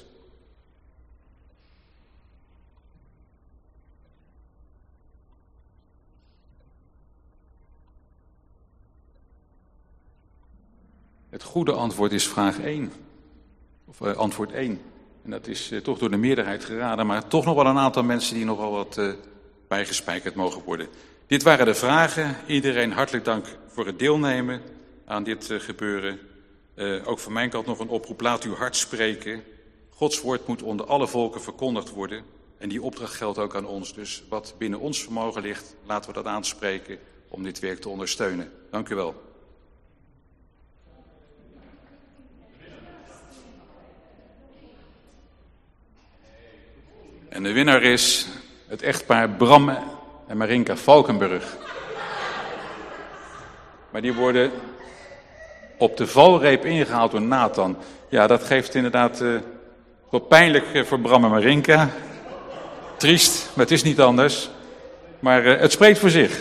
Het goede antwoord is vraag één. Of uh, antwoord één. En dat is uh, toch door de meerderheid geraden, maar toch nog wel een aantal mensen die nogal wat uh, bijgespijkerd mogen worden. Dit waren de vragen. Iedereen hartelijk dank voor het deelnemen aan dit uh, gebeuren. Uh, ook van mijn kant nog een oproep, laat uw hart spreken. Gods woord moet onder alle volken verkondigd worden. En die opdracht geldt ook aan ons. Dus wat binnen ons vermogen ligt, laten we dat aanspreken om dit werk te ondersteunen. Dank u wel. En de winnaar is het echtpaar Bram en Marinka Valkenburg. Maar die worden op de valreep ingehaald door Nathan. Ja, dat geeft inderdaad uh, wat pijnlijk uh, voor Bram en Marinka. Triest, maar het is niet anders. Maar uh, het spreekt voor zich.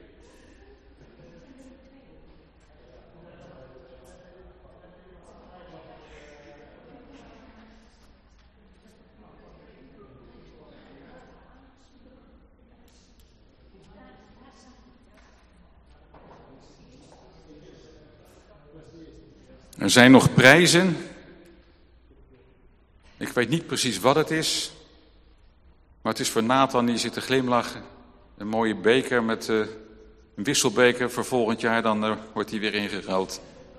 Er zijn nog prijzen. Ik weet niet precies wat het is. Maar het is voor Nathan, die zit te glimlachen. Een mooie beker met uh, een wisselbeker voor volgend jaar. Dan uh, wordt die weer ingeruild.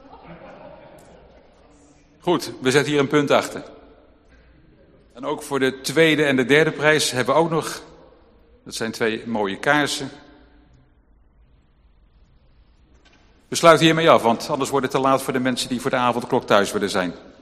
Goed, we zetten hier een punt achter. En ook voor de tweede en de derde prijs hebben we ook nog. Dat zijn twee mooie kaarsen. We sluiten hiermee af, want anders wordt het te laat voor de mensen die voor de avondklok thuis willen zijn.